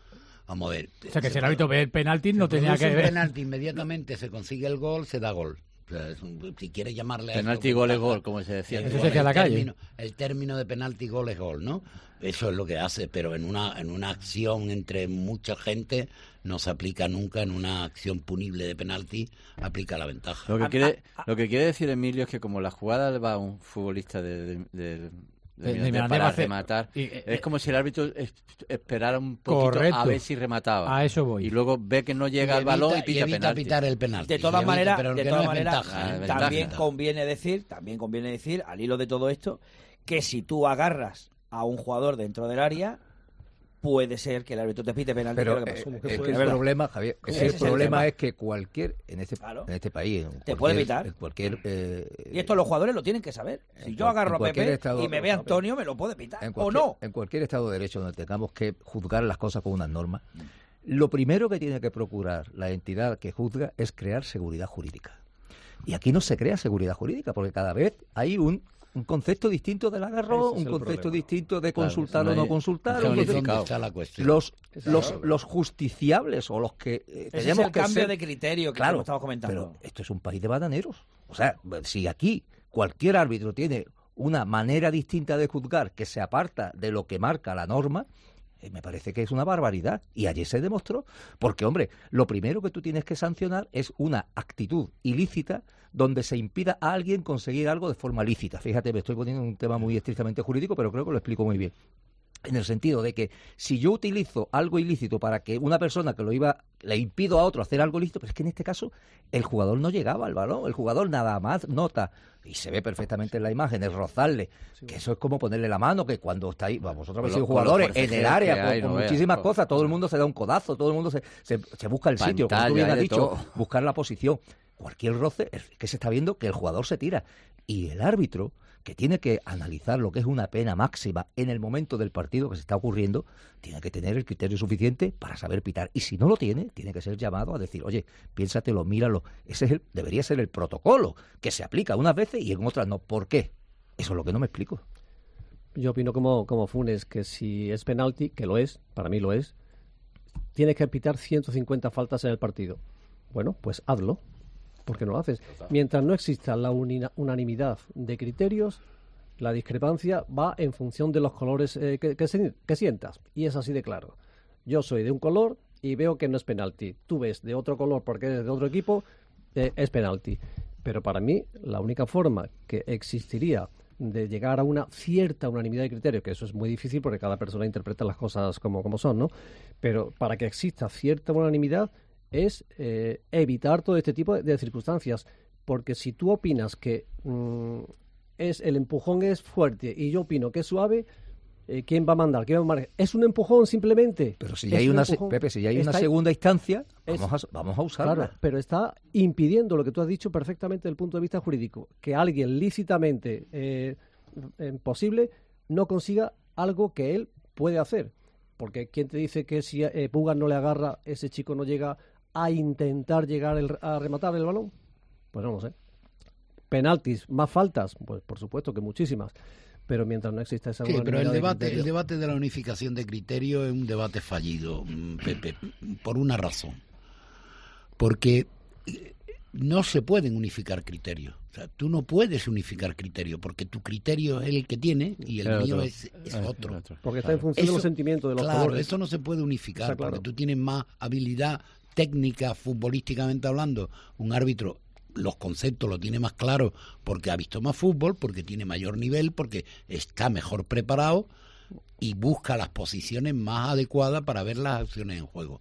Vamos a ver. O sea, que si el árbitro ve el penalti no tenía que ver. ver. penalti, inmediatamente se consigue el gol, se da gol. O sea, es un, si quieres llamarle a penalti, esto, gol es gol, como se decía. Eso se decía en la calle. Término, el término de penalti, gol es gol, ¿no? Eso es lo que hace, pero en una en una acción entre mucha gente no se aplica nunca. En una acción punible de penalti aplica la ventaja. Lo que quiere lo que quiere decir Emilio es que como la jugada va a un futbolista de, de, de, de, de, de, de para hacer, rematar, y, eh, es como si el árbitro es, esperara un poquito correcto. A ver si remataba. A eso voy. Y luego ve que no llega al balón y pita y evita penalti. pitar el penalti. De todas maneras, de todas no maneras ventaja, también ventaja. conviene decir, también conviene decir, al hilo de todo esto, que si tú agarras a un jugador dentro del área, puede ser que el árbitro te pite penalti. Pero que eh, pasó, es que que el problema, Javier, es que el problema es que cualquier, en este, claro. en este país, en te cualquier, puede pitar. En cualquier, eh, y esto los jugadores lo tienen que saber. Si yo agarro a Pepe estado, y me ve Antonio, me lo puede pitar. En ¿O no? En cualquier Estado de Derecho donde tengamos que juzgar las cosas con unas normas, lo primero que tiene que procurar la entidad que juzga es crear seguridad jurídica. Y aquí no se crea seguridad jurídica, porque cada vez hay un un concepto distinto del agarrón, un concepto problema. distinto de consultar claro, o no hay, consultar. No está la cuestión. Los, los, los justiciables o los que eh, Ese tenemos es el que cambio ser, de criterio que claro, estamos comentando. Pero esto es un país de bananeros. O sea, si aquí cualquier árbitro tiene una manera distinta de juzgar que se aparta de lo que marca la norma, eh, me parece que es una barbaridad. Y ayer se demostró. Porque, hombre, lo primero que tú tienes que sancionar es una actitud ilícita donde se impida a alguien conseguir algo de forma lícita. Fíjate, me estoy poniendo en un tema muy estrictamente jurídico, pero creo que lo explico muy bien. En el sentido de que si yo utilizo algo ilícito para que una persona que lo iba, le impido a otro hacer algo ilícito, pero es que en este caso el jugador no llegaba al balón, el jugador nada más nota, y se ve perfectamente en la imagen, el rozarle, sí, que eso es como ponerle la mano, que cuando está ahí, vamos, vosotros habéis sido jugadores en el área, con, hay, con no muchísimas veas, cosas, todo el mundo se da un codazo, todo el mundo se, se, se busca el sitio, como tú bien has dicho, todo. Buscar la posición. Cualquier roce, es que se está viendo que el jugador se tira. Y el árbitro, que tiene que analizar lo que es una pena máxima en el momento del partido que se está ocurriendo, tiene que tener el criterio suficiente para saber pitar. Y si no lo tiene, tiene que ser llamado a decir, oye, piénsatelo, míralo. Ese es el, debería ser el protocolo, que se aplica unas veces y en otras no. ¿Por qué? Eso es lo que no me explico. Yo opino como, como Funes, que si es penalti, que lo es, para mí lo es, tienes que pitar ciento cincuenta faltas en el partido. Bueno, pues hazlo. ¿Por qué no lo haces? Mientras no exista la unina, unanimidad de criterios, la discrepancia va en función de los colores eh, que, que, se, que sientas. Y es así de claro. Yo soy de un color y veo que no es penalti. Tú ves de otro color porque eres de otro equipo, eh, es penalti. Pero para mí, la única forma que existiría de llegar a una cierta unanimidad de criterios, que eso es muy difícil porque cada persona interpreta las cosas como, como son, ¿no? Pero para que exista cierta unanimidad, es eh, evitar todo este tipo de, de circunstancias, porque si tú opinas que mmm, es el empujón es fuerte y yo opino que es suave, eh, ¿quién va a mandar? ¿Quién va a mandar? Es un empujón simplemente. Pero si ya hay una, empujón, Pepe, si ya hay una está, segunda instancia, es, vamos, a, vamos a usarla. Claro, pero está impidiendo lo que tú has dicho perfectamente desde el punto de vista jurídico, que alguien lícitamente eh, eh, posible no consiga algo que él puede hacer. Porque ¿quién te dice que si eh, Pugas no le agarra, ese chico no llega a intentar llegar el, a rematar el balón? Pues no lo sé. Penaltis, más faltas, pues por supuesto que muchísimas, pero mientras no exista esa sí, unanimidad pero el debate, de el debate de la unificación de criterios es un debate fallido, Pepe, por una razón, porque no se pueden unificar criterios. O sea, tú no puedes unificar criterios porque tu criterio es el que tiene y el claro, mío es, es otro. otro. Porque está en función eso, de los sentimientos de los claro, jugadores. Eso no se puede unificar claro. porque tú tienes más habilidad técnica, futbolísticamente hablando. Un árbitro, los conceptos lo tiene más claro porque ha visto más fútbol, porque tiene mayor nivel, porque está mejor preparado y busca las posiciones más adecuadas para ver las acciones en juego.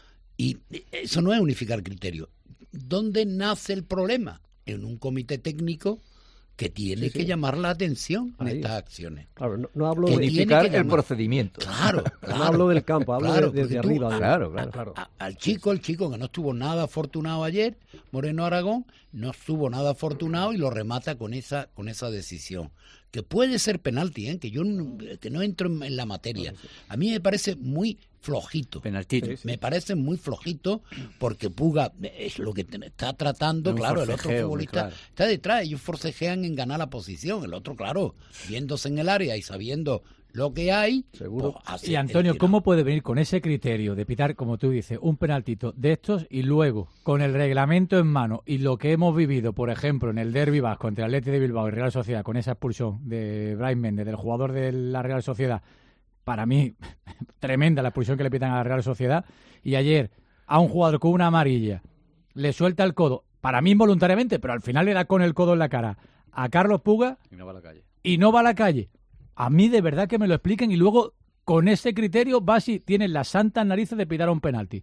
Y eso no es unificar criterios. ¿Dónde nace el problema? En un comité técnico que tiene sí, sí. que llamar la atención en Ahí. estas acciones. Claro, no, no hablo de unificar el procedimiento. Claro, claro. No hablo del campo, hablo claro, de, desde tú, arriba. A, claro, claro, claro. A, a, al chico, el chico que no estuvo nada afortunado ayer, Moreno Aragón, no estuvo nada afortunado y lo remata con esa con esa decisión. Que puede ser penalti, ¿eh? que yo no, que no entro en, en la materia. A mí me parece muy flojito. Penaltito. Sí, sí. Me parece muy flojito porque Puga es lo que te, está tratando, claro, el otro futbolista claro. está detrás, ellos forcejean en ganar la posición, el otro, claro, viéndose en el área y sabiendo lo que hay. Seguro. Pues, y Antonio, ¿cómo puede venir con ese criterio de pitar, como tú dices, un penaltito de estos y luego, con el reglamento en mano y lo que hemos vivido, por ejemplo, en el Derbi vasco entre Athletic de Bilbao y Real Sociedad, con esa expulsión de Brais Méndez, del jugador de la Real Sociedad, para mí, tremenda la expulsión que le pitan a la Real Sociedad, y ayer a un jugador con una amarilla le suelta el codo, para mí involuntariamente, pero al final le da con el codo en la cara a Carlos Puga y no va a la calle. Y no va a la calle. A mí de verdad que me lo expliquen y luego con ese criterio vas y tienes las santas narices de pitar un penalti.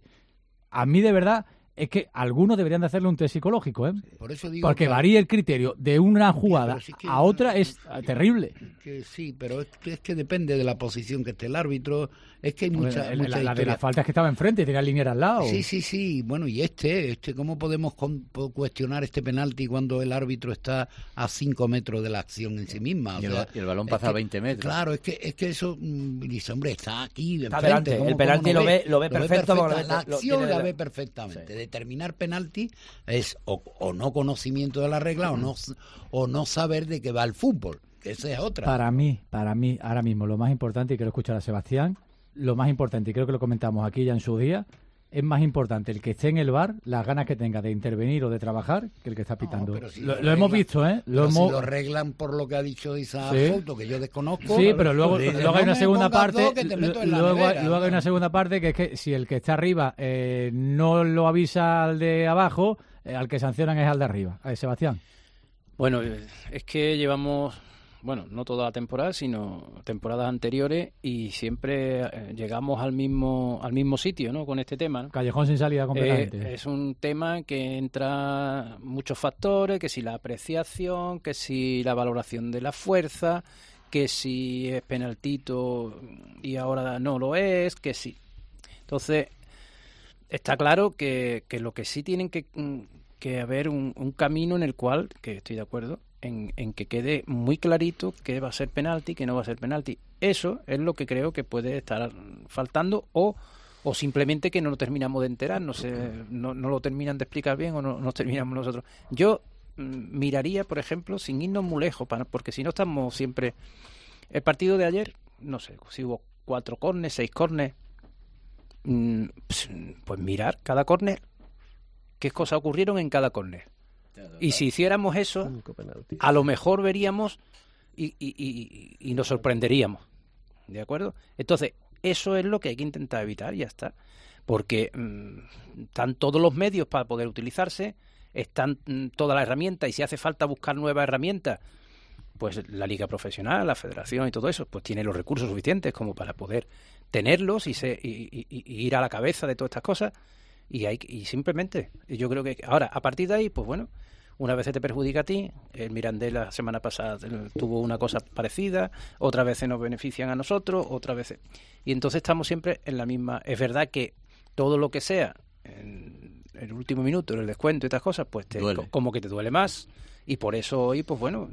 A mí de verdad es que algunos deberían de hacerle un test psicológico, ¿eh? Sí, por eso digo porque que... varía el criterio de una jugada sí, que... a otra es terrible. Que sí, pero es que, es que depende de la posición que esté el árbitro. Es que hay mucha, la, mucha la, la de las faltas que estaba enfrente, tenía el linier al lado. Sí, sí, sí. Bueno, y este, este ¿cómo podemos con, cuestionar este penalti cuando el árbitro está a cinco metros de la acción en sí misma? O y, el, sea, y el balón pasa a veinte metros. Claro, es que es que eso dice, hombre, está aquí está enfrente. Delante. El penalti lo, ve, lo ve lo perfecto. Ve perfecta, la acción lo la ve perfectamente. Sí. Determinar penalti es o, o no conocimiento de la regla o no o no saber de qué va el fútbol. Esa es otra. Para mí, para mí, ahora mismo, lo más importante, y quiero escuchar a Sebastián, lo más importante, y creo que lo comentamos aquí ya en su día, es más importante el que esté en el V A R, las ganas que tenga de intervenir o de trabajar, que el que está pitando. No, si lo, lo, lo hemos visto, ¿eh? Lo, hemos... si lo arreglan por lo que ha dicho Isa sí. Foto, que yo desconozco. Sí, pero luego, luego no hay una segunda parte. Luego, nevera, luego hay una segunda parte que es que si el que está arriba eh, no lo avisa al de abajo, eh, al que sancionan es al de arriba. A ver, Sebastián. Bueno, es que llevamos... Bueno, no toda la temporada, sino temporadas anteriores y siempre eh, llegamos al mismo al mismo sitio, ¿no? Con este tema, ¿no? Callejón sin salida completamente. Eh, es un tema que entra muchos factores, que si la apreciación, que si la valoración de la fuerza, que si es penaltito y ahora no lo es, que si... Entonces, está claro que, que lo que sí tienen que, que haber un, un camino en el cual, que estoy de acuerdo, En, en que quede muy clarito que va a ser penalti, que no va a ser penalti. Eso es lo que creo que puede estar faltando o, o simplemente que no lo terminamos de enterar, no sé, no, no lo terminan de explicar bien o no nos terminamos nosotros. Yo mm, miraría, por ejemplo, sin irnos muy lejos, para, porque si no estamos siempre... El partido de ayer, no sé, si hubo cuatro córneres, seis córneres, mm, pues, pues mirar cada córner, qué cosas ocurrieron en cada córner. Y si hiciéramos eso, a lo mejor veríamos y, y, y, y nos sorprenderíamos. ¿De acuerdo? Entonces, eso es lo que hay que intentar evitar y ya está. Porque mmm, están todos los medios para poder utilizarse, están mmm, todas las herramientas, y si hace falta buscar nuevas herramientas, pues la liga profesional, la federación y todo eso, pues tiene los recursos suficientes como para poder tenerlos y, se, y, y, y ir a la cabeza de todas estas cosas. Y hay y simplemente, yo creo que ahora, a partir de ahí, pues bueno, una vez te perjudica a ti, el Mirandés la semana pasada tuvo una cosa parecida, otras veces nos benefician a nosotros, otras veces... Y entonces estamos siempre en la misma... Es verdad que todo lo que sea en el último minuto, en el descuento y estas cosas, pues te, como que te duele más. Y por eso hoy, pues bueno,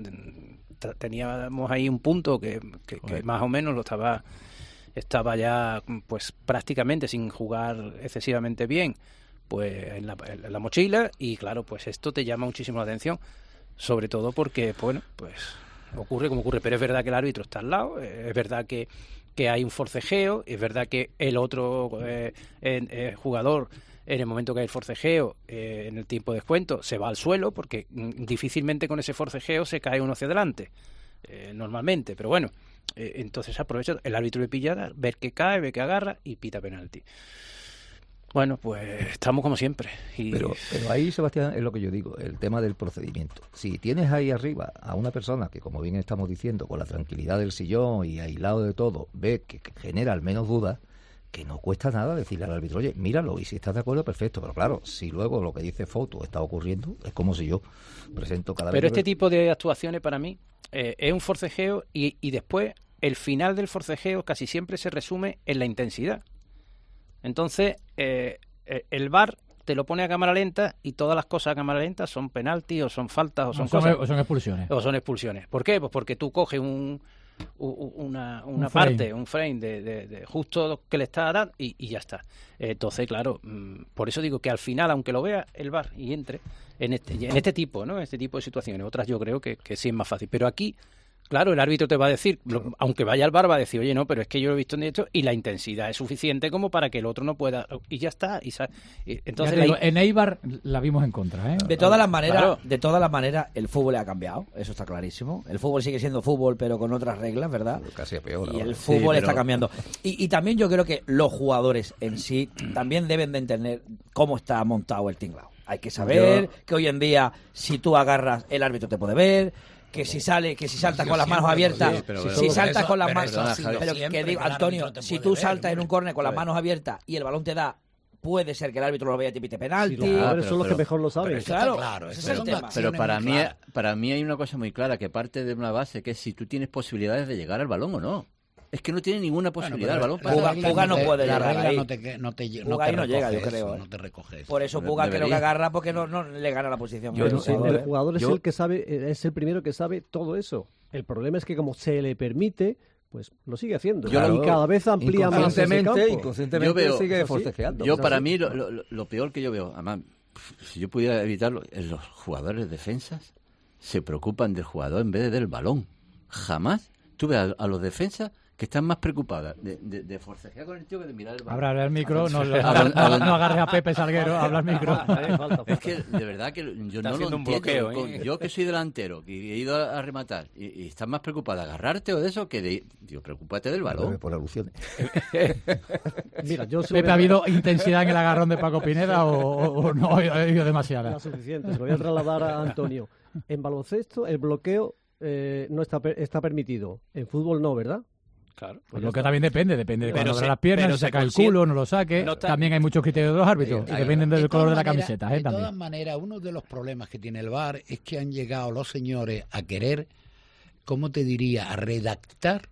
teníamos ahí un punto que, que, que más o menos lo estaba... estaba ya pues prácticamente sin jugar excesivamente bien pues en la, en la mochila, y claro, pues esto te llama muchísimo la atención, sobre todo porque bueno, pues ocurre como ocurre, pero es verdad que el árbitro está al lado, es verdad que, que hay un forcejeo, es verdad que el otro eh, eh, jugador en el momento que hay el forcejeo, eh, en el tiempo de descuento, se va al suelo, porque mm, difícilmente con ese forcejeo se cae uno hacia adelante, eh, normalmente, pero bueno, Eh, entonces aprovecha el árbitro de pillada, ver que cae, ve que agarra y pita penalti. Bueno, pues estamos como siempre. Y... Pero, pero ahí, Sebastián, es lo que yo digo, el tema del procedimiento. Si tienes ahí arriba a una persona que, como bien estamos diciendo, con la tranquilidad del sillón y aislado de todo, ve que, que genera al menos dudas, que no cuesta nada decirle al árbitro, oye, míralo, y si estás de acuerdo, perfecto. Pero claro, si luego lo que dice Foto está ocurriendo, es como si yo presento cada vez... Pero este tipo de actuaciones para mí eh, es un forcejeo y, y después el final del forcejeo casi siempre se resume en la intensidad. Entonces, eh, el V A R te lo pone a cámara lenta y todas las cosas a cámara lenta son penaltis o son faltas o son, o son cosas... O son expulsiones. O son expulsiones. ¿Por qué? Pues porque tú coges un... una, una un parte, frame. un frame de, de, de justo que le está dando y, y ya está. Entonces, claro, por eso digo que al final, aunque lo vea el V A R y entre en este, en este tipo, ¿no? En este tipo de situaciones, otras yo creo que, que sí es más fácil. Pero aquí, Claro, el árbitro te va a decir, lo, aunque vaya al V A R, va a decir, oye, no, pero es que yo lo he visto en esto y la intensidad es suficiente como para que el otro no pueda, y ya está. Y sa- y entonces Ya te la- digo, en Eibar la vimos en contra, ¿eh? De todas las maneras, Claro. de todas las maneras, el fútbol ha cambiado, eso está clarísimo. El fútbol sigue siendo fútbol, pero con otras reglas, ¿verdad? Casi peor. Y ahora. el fútbol Sí, pero- está cambiando. Y, y también yo creo que los jugadores en sí también deben de entender cómo está montado el tinglao. Hay que saber Yo- que hoy en día, si tú agarras, el árbitro te puede ver. Que si sale, que si saltas Yo con las manos siempre lo abiertas, digo, pero si bueno, saltas eso- con las pero manos, eso ha sido pero siempre que digo, que el Antonio, árbitro te si puede tú ver, saltas en un hombre. córner con las Pues- manos abiertas y el balón te da, puede ser que el árbitro lo vea y te pite penalti. Sí, los jugadores son los que mejor lo saben. pero eso Claro, está claro, ese eso es el son tema. acciones Pero para muy mí, claras. para mí hay una cosa muy clara, que parte de una base, que es si tú tienes posibilidades de llegar al balón o no. Es que no tiene ninguna posibilidad Bueno, el balón. pero para- la regla Puga no te- puede la llegar regla ahí. no te, que- no te, lle- no Puga te ahí no llega, yo recoge creo, eso, ¿eh? no te recoge eso. Por eso De- Puga creo que debería. agarra porque no, no le gana la posición. Yo al no El, sé, jugador, el ¿eh? jugador es Yo- el que sabe, es el primero que sabe todo eso. El problema es que como se le permite, pues lo sigue haciendo. Claro. Y cada vez amplía más ese Inconscientemente, campo. inconscientemente Yo veo- sigue es así. forcejeando. Yo, Es para así. mí, lo, lo- lo peor que yo veo, además, si yo pudiera evitarlo, es los jugadores defensas se preocupan del jugador en vez de del balón. Jamás. Tú ves a, a los defensas que están más preocupadas de, de, de forcejear con el tío que de mirar el balón. Habla al micro, no, no, A don- a don- no agarres a Pepe Salguero, habla al micro. Es que de verdad que yo Está no lo haciendo un entiendo. bloqueo, ¿eh? Con- Yo que soy delantero, que he ido a, a rematar, y, y estás más preocupado de agarrarte o de eso que de... Digo, preocúpate del balón. Por alusiones. Mira, yo se lo Pepe, voy ¿ha a- habido intensidad en el agarrón de Paco Pineda o, o no ha habido demasiada? La suficiente, se lo voy a trasladar a Antonio. En baloncesto el bloqueo eh, no está, per- está permitido. En fútbol no, ¿verdad? Claro. Pues lo que también depende, depende de Pero cuando se- abra las piernas, pero si se saca el consigue- culo, no lo saque. No está- También hay muchos criterios de los árbitros y Ahí va. dependen del De color de la todas maneras- camiseta, ¿eh? De todas También. maneras, uno de los problemas que tiene el V A R es que han llegado los señores a querer, ¿cómo te diría?, a redactar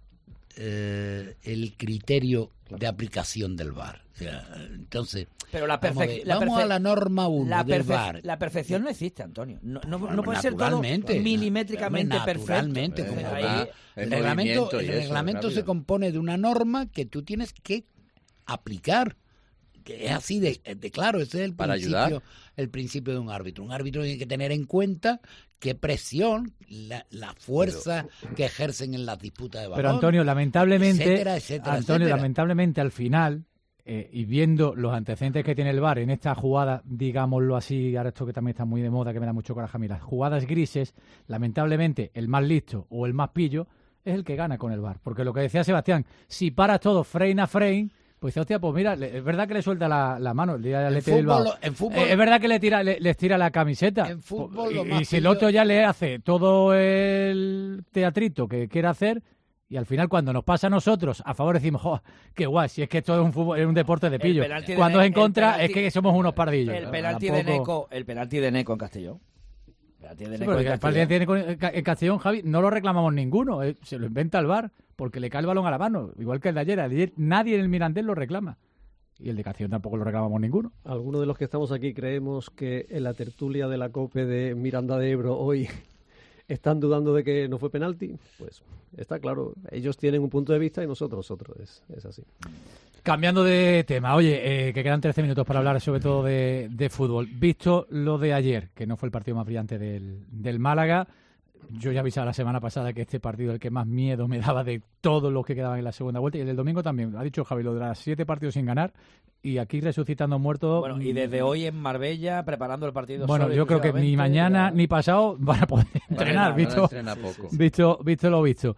eh, el criterio de aplicación del V A R. O sea, entonces, Pero la vamos, a, perfe- ver, la vamos perfe- a la norma uno la, del perfe- V A R. la perfección no existe, Antonio. No, no, Bueno, no puede ser todo naturalmente, milimétricamente na- perfecto. naturalmente, Pero como ahí- va. el El reglamento, movimiento y el eso, reglamento se rápido. compone de una norma que tú tienes que aplicar. Que es así de, de claro, ese es el Para principio, ayudar. el principio de un árbitro. Un árbitro tiene que tener en cuenta qué presión, la, la fuerza que ejercen en las disputas de balón. Pero Antonio, lamentablemente, etcétera, etcétera, Antonio, etcétera. lamentablemente al final, eh, y viendo los antecedentes que tiene el V A R en esta jugada, digámoslo así, ahora esto que también está muy de moda, que me da mucho coraje a mí, las jugadas grises, lamentablemente el más listo o el más pillo es el que gana con el V A R. Porque lo que decía Sebastián, si paras todo frame a frame, pues dice, hostia, pues mira, le- es verdad que le suelta la, la mano el día del En Athletic Bilbao. fútbol- en fútbol- Eh, es verdad que le tira, le- les tira la camiseta. En fútbol y, lo y más si el pillo- otro ya le hace todo el teatrito que quiere hacer, y al final cuando nos pasa a nosotros a favor decimos, ¡oh, qué guay! Si es que esto es un fútbol, es un deporte de El pillo. penalti de Cuando Ne- es en contra el penalti- es que somos unos pardillos. El penalti de Tampoco- Neco, el penalti de Neco en Castellón. Penalti de Sí, Neco pero en el Castellón. penalti tiene con- en Castellón, Javi, no lo reclamamos ninguno. eh, Se lo inventa el V A R porque le cae el balón a la mano. Igual que el de ayer. El de ayer nadie en el Mirandés lo reclama. Y el de Castellón tampoco lo reclamamos ninguno. Algunos de los que estamos aquí creemos que en la tertulia de la COPE de Miranda de Ebro hoy están dudando de que no fue penalti. Pues está claro, ellos tienen un punto de vista y nosotros otro, es, es así. Cambiando de tema, oye, eh, que quedan trece minutos para hablar sobre todo de, de fútbol. Visto lo de ayer, que no fue el partido más brillante del, del Málaga, yo ya avisaba la semana pasada que este partido es el que más miedo me daba de todos los que quedaban en la segunda vuelta, y el del domingo también. Ha dicho Javi lo de las siete partidos sin ganar, y aquí resucitando muertos. Bueno, y desde hoy en Marbella preparando el partido. Bueno, solo yo creo que ni exclusivamente, mañana ya- ni pasado van a poder entrenar, no, visto, no entrena poco. visto, visto lo visto.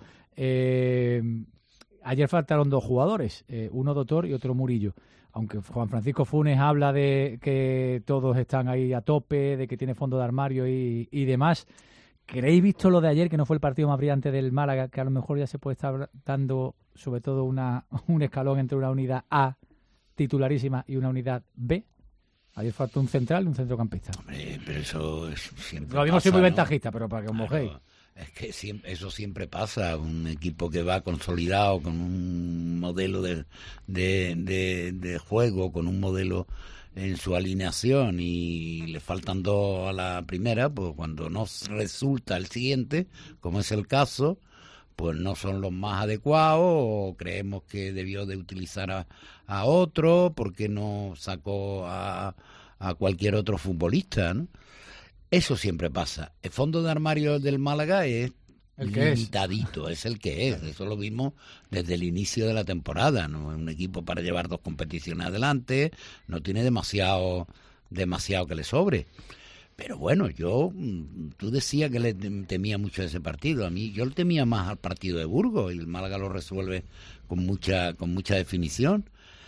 Eh, ayer faltaron dos jugadores, eh, uno Doctor y otro Murillo. Aunque Juan Francisco Funes habla de que todos están ahí a tope, de que tiene fondo de armario y, y demás. ¿Queréis, visto lo de ayer, que no fue el partido más brillante del Málaga, que a lo mejor ya se puede estar dando sobre todo una, un escalón entre una unidad A titularísima y una unidad B? Ayer faltó un central y un centrocampista. Hombre, pero eso es siempre Lo mismo soy pasa, muy ¿no? ventajista, pero para que os mojéis. Claro, es que siempre, eso siempre pasa. Un equipo que va consolidado con un modelo de, de, de, de juego, con un modelo en su alineación y le faltan dos a la primera, pues cuando no resulta el siguiente, como es el caso, pues no son los más adecuados, o creemos que debió de utilizar a, a otro porque no sacó a, a cualquier otro futbolista, ¿no? Eso siempre pasa. El fondo de armario del Málaga es El que es. limitadito, es el que es. Eso lo vimos desde el inicio de la temporada. No es un equipo para llevar dos competiciones adelante, no tiene demasiado, demasiado que le sobre. Pero bueno, yo, tú decías que le temía mucho a ese partido. A mí, yo le temía más al partido de Burgos y el Málaga lo resuelve con mucha, con mucha definición.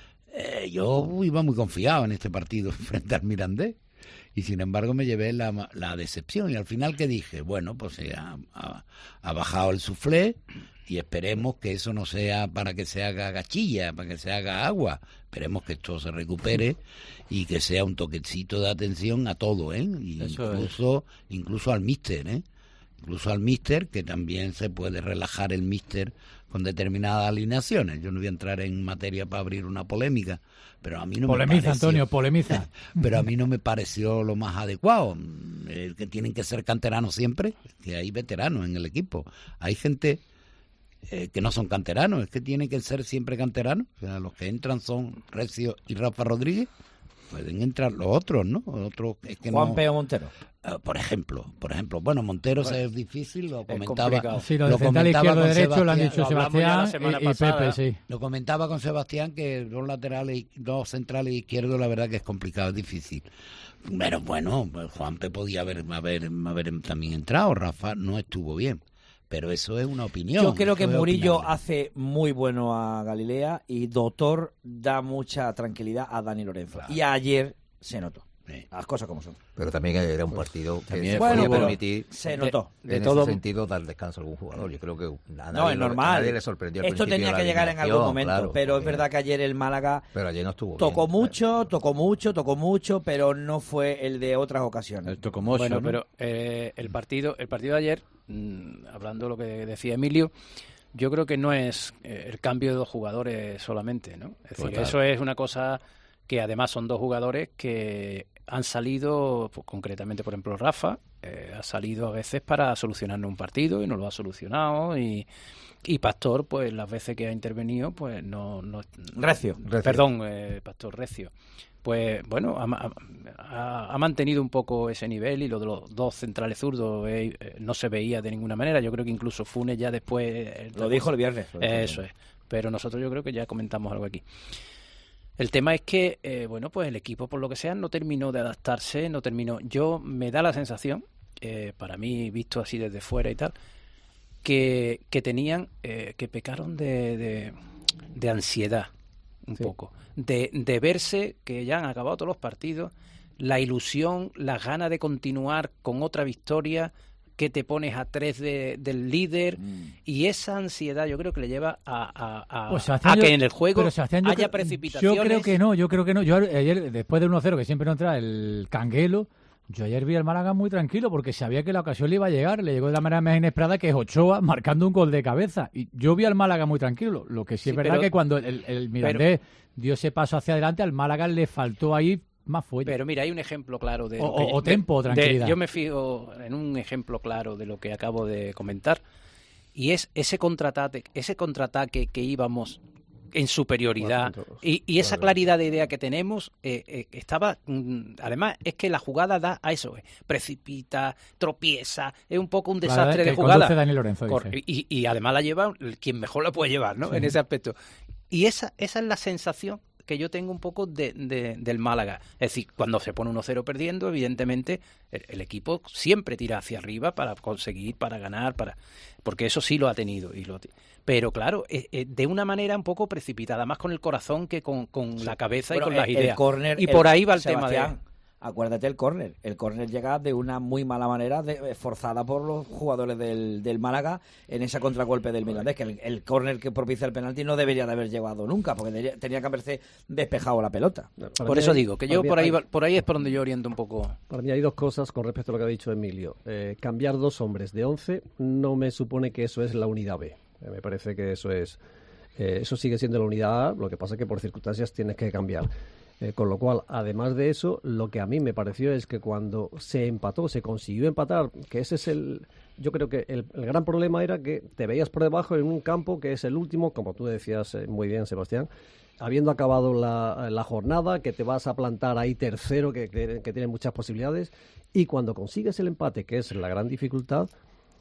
Eh, yo iba muy confiado en este partido frente al Mirandés y sin embargo me llevé la, la decepción. Y al final, ¿qué dije? Bueno, pues eh, ha, ha, ha bajado el suflé y esperemos que eso no sea para que se haga gachilla, para que se haga agua. Esperemos que esto se recupere y que sea un toquecito de atención a todo, ¿eh? Y incluso, incluso al míster, ¿eh? Incluso al míster, que también se puede relajar el míster con determinadas alineaciones. Yo no voy a entrar en materia para abrir una polémica, pero a mí no polemiza, me pareció, Antonio, polemiza. Pero a mí no me pareció lo más adecuado. El que tienen que ser canteranos siempre, que hay veteranos en el equipo. Hay gente eh, que no son canteranos, es que tienen que ser siempre canteranos. O sea, los que entran son Recio y Rafa Rodríguez. Pueden entrar los otros, ¿no? Otros es que Juan no... Peo Montero. Uh, por ejemplo, por ejemplo, bueno, Montero pues, es difícil, lo comentaba. Complicado. Sí, lo de central izquierdo derecho lo han dicho lo Sebastián y, y Pepe, sí. Lo comentaba con Sebastián que dos laterales, dos centrales izquierdos, la verdad que es complicado, es difícil. Pero bueno, pues Juanpe podía haber, haber, haber también entrado, Rafa no estuvo bien. Pero eso es una opinión. Yo creo que Murillo opinable. hace muy bueno a Galilea y Doctor da mucha tranquilidad a Dani Lorenzo. Claro. Y ayer se notó. Sí. Las cosas como son. Pero también era un partido que también se bueno, podía pero permitir se notó. De, en todo ese sentido dar descanso a algún jugador. Yo creo que a nadie, no, es normal. A nadie le sorprendió al Esto tenía que llegar en algún momento, claro, pero es verdad que ayer el Málaga pero ayer no estuvo tocó bien, mucho, claro. tocó mucho, tocó mucho, pero no fue el de otras ocasiones. El tocó mucho, bueno, ¿no? Pero eh, el partido, el partido de ayer, mmm, hablando de lo que decía Emilio, yo creo que no es eh, el cambio de dos jugadores solamente, ¿no? Es decir, Total. Eso es una cosa que además son dos jugadores que han salido, pues, concretamente, por ejemplo, Rafa, eh, ha salido a veces para solucionarnos un partido y no lo ha solucionado, y, y Pastor, pues las veces que ha intervenido, pues no... no Recio. Recio. Perdón, eh, Pastor Recio. Pues bueno, ha, ha, ha mantenido un poco ese nivel, y lo de los dos centrales zurdos eh, eh, no se veía de ninguna manera. Yo creo que incluso Funes ya después... Eh, lo dijo el viernes. Lo dijo eh, eso es. Pero nosotros yo creo que ya comentamos algo aquí. El tema es que, eh, bueno, pues el equipo, por lo que sea, no terminó de adaptarse, no terminó... Yo, me da la sensación, eh, para mí, visto así desde fuera y tal, que, que tenían, eh, que pecaron de, de, de ansiedad, un sí. poco. De, de verse que ya han acabado todos los partidos, la ilusión, las ganas de continuar con otra victoria, que te pones a tres de, del líder, mm. y esa ansiedad yo creo que le lleva a, a, a, pues, a yo, que en el juego haya creo, precipitaciones. Yo creo que no, yo creo que no. Yo ayer, después de uno cero, que siempre no entra el canguelo, yo ayer vi al Málaga muy tranquilo porque sabía que la ocasión le iba a llegar, le llegó de la manera más inesperada, que es Ochoa marcando un gol de cabeza. Y yo vi al Málaga muy tranquilo. Lo que sí, sí es verdad pero, que cuando el, el Mirandés pero, dio ese paso hacia adelante, al Málaga le faltó ahí más fuelle. Pero mira, hay un ejemplo claro de... O, que, o tempo, de, tranquilidad. De, yo me fijo en un ejemplo claro de lo que acabo de comentar, y es ese contraataque, ese contraataque que íbamos en superioridad, y, y esa claridad de idea que tenemos, eh, eh, estaba... Además, es que la jugada da a eso, eh, precipita, tropieza, es un poco un desastre que de jugada. Dani Lorenzo, Cor- y, y además la lleva quien mejor la puede llevar, ¿no? Sí. En ese aspecto. Y esa, esa es la sensación que yo tengo un poco de, de, del Málaga. Es decir, cuando se pone uno cero perdiendo, evidentemente el, el equipo siempre tira hacia arriba para conseguir, para ganar, para porque eso sí lo ha tenido. Y lo Pero claro, eh, eh, de una manera un poco precipitada, más con el corazón que con, con sí. la cabeza bueno, y con el, las ideas. El córner, y por el, ahí va el Sebastián, tema de... Acuérdate el córner. El córner llega de una muy mala manera, de, forzada por los jugadores del, del Málaga en ese contragolpe del Mirandés, que el, el córner que propicia el penalti no debería de haber llegado nunca, porque debería, tenía que haberse despejado la pelota. Para por eso hay, digo, que yo por ahí, hay, por ahí es por donde yo oriento un poco. Para mí hay dos cosas con respecto a lo que ha dicho Emilio. Eh, cambiar dos hombres de once no me supone que eso es la unidad B. Eh, me parece que eso es... Eh, eso sigue siendo la unidad A, lo que pasa es que por circunstancias tienes que cambiar. Eh, con lo cual, además de eso, lo que a mí me pareció es que cuando se empató, se consiguió empatar, que ese es el... Yo creo que el, el gran problema era que te veías por debajo en un campo que es el último, como tú decías eh, muy bien, Sebastián, habiendo acabado la, la jornada, que te vas a plantar ahí tercero, que, que, que tiene muchas posibilidades, y cuando consigues el empate, que es la gran dificultad,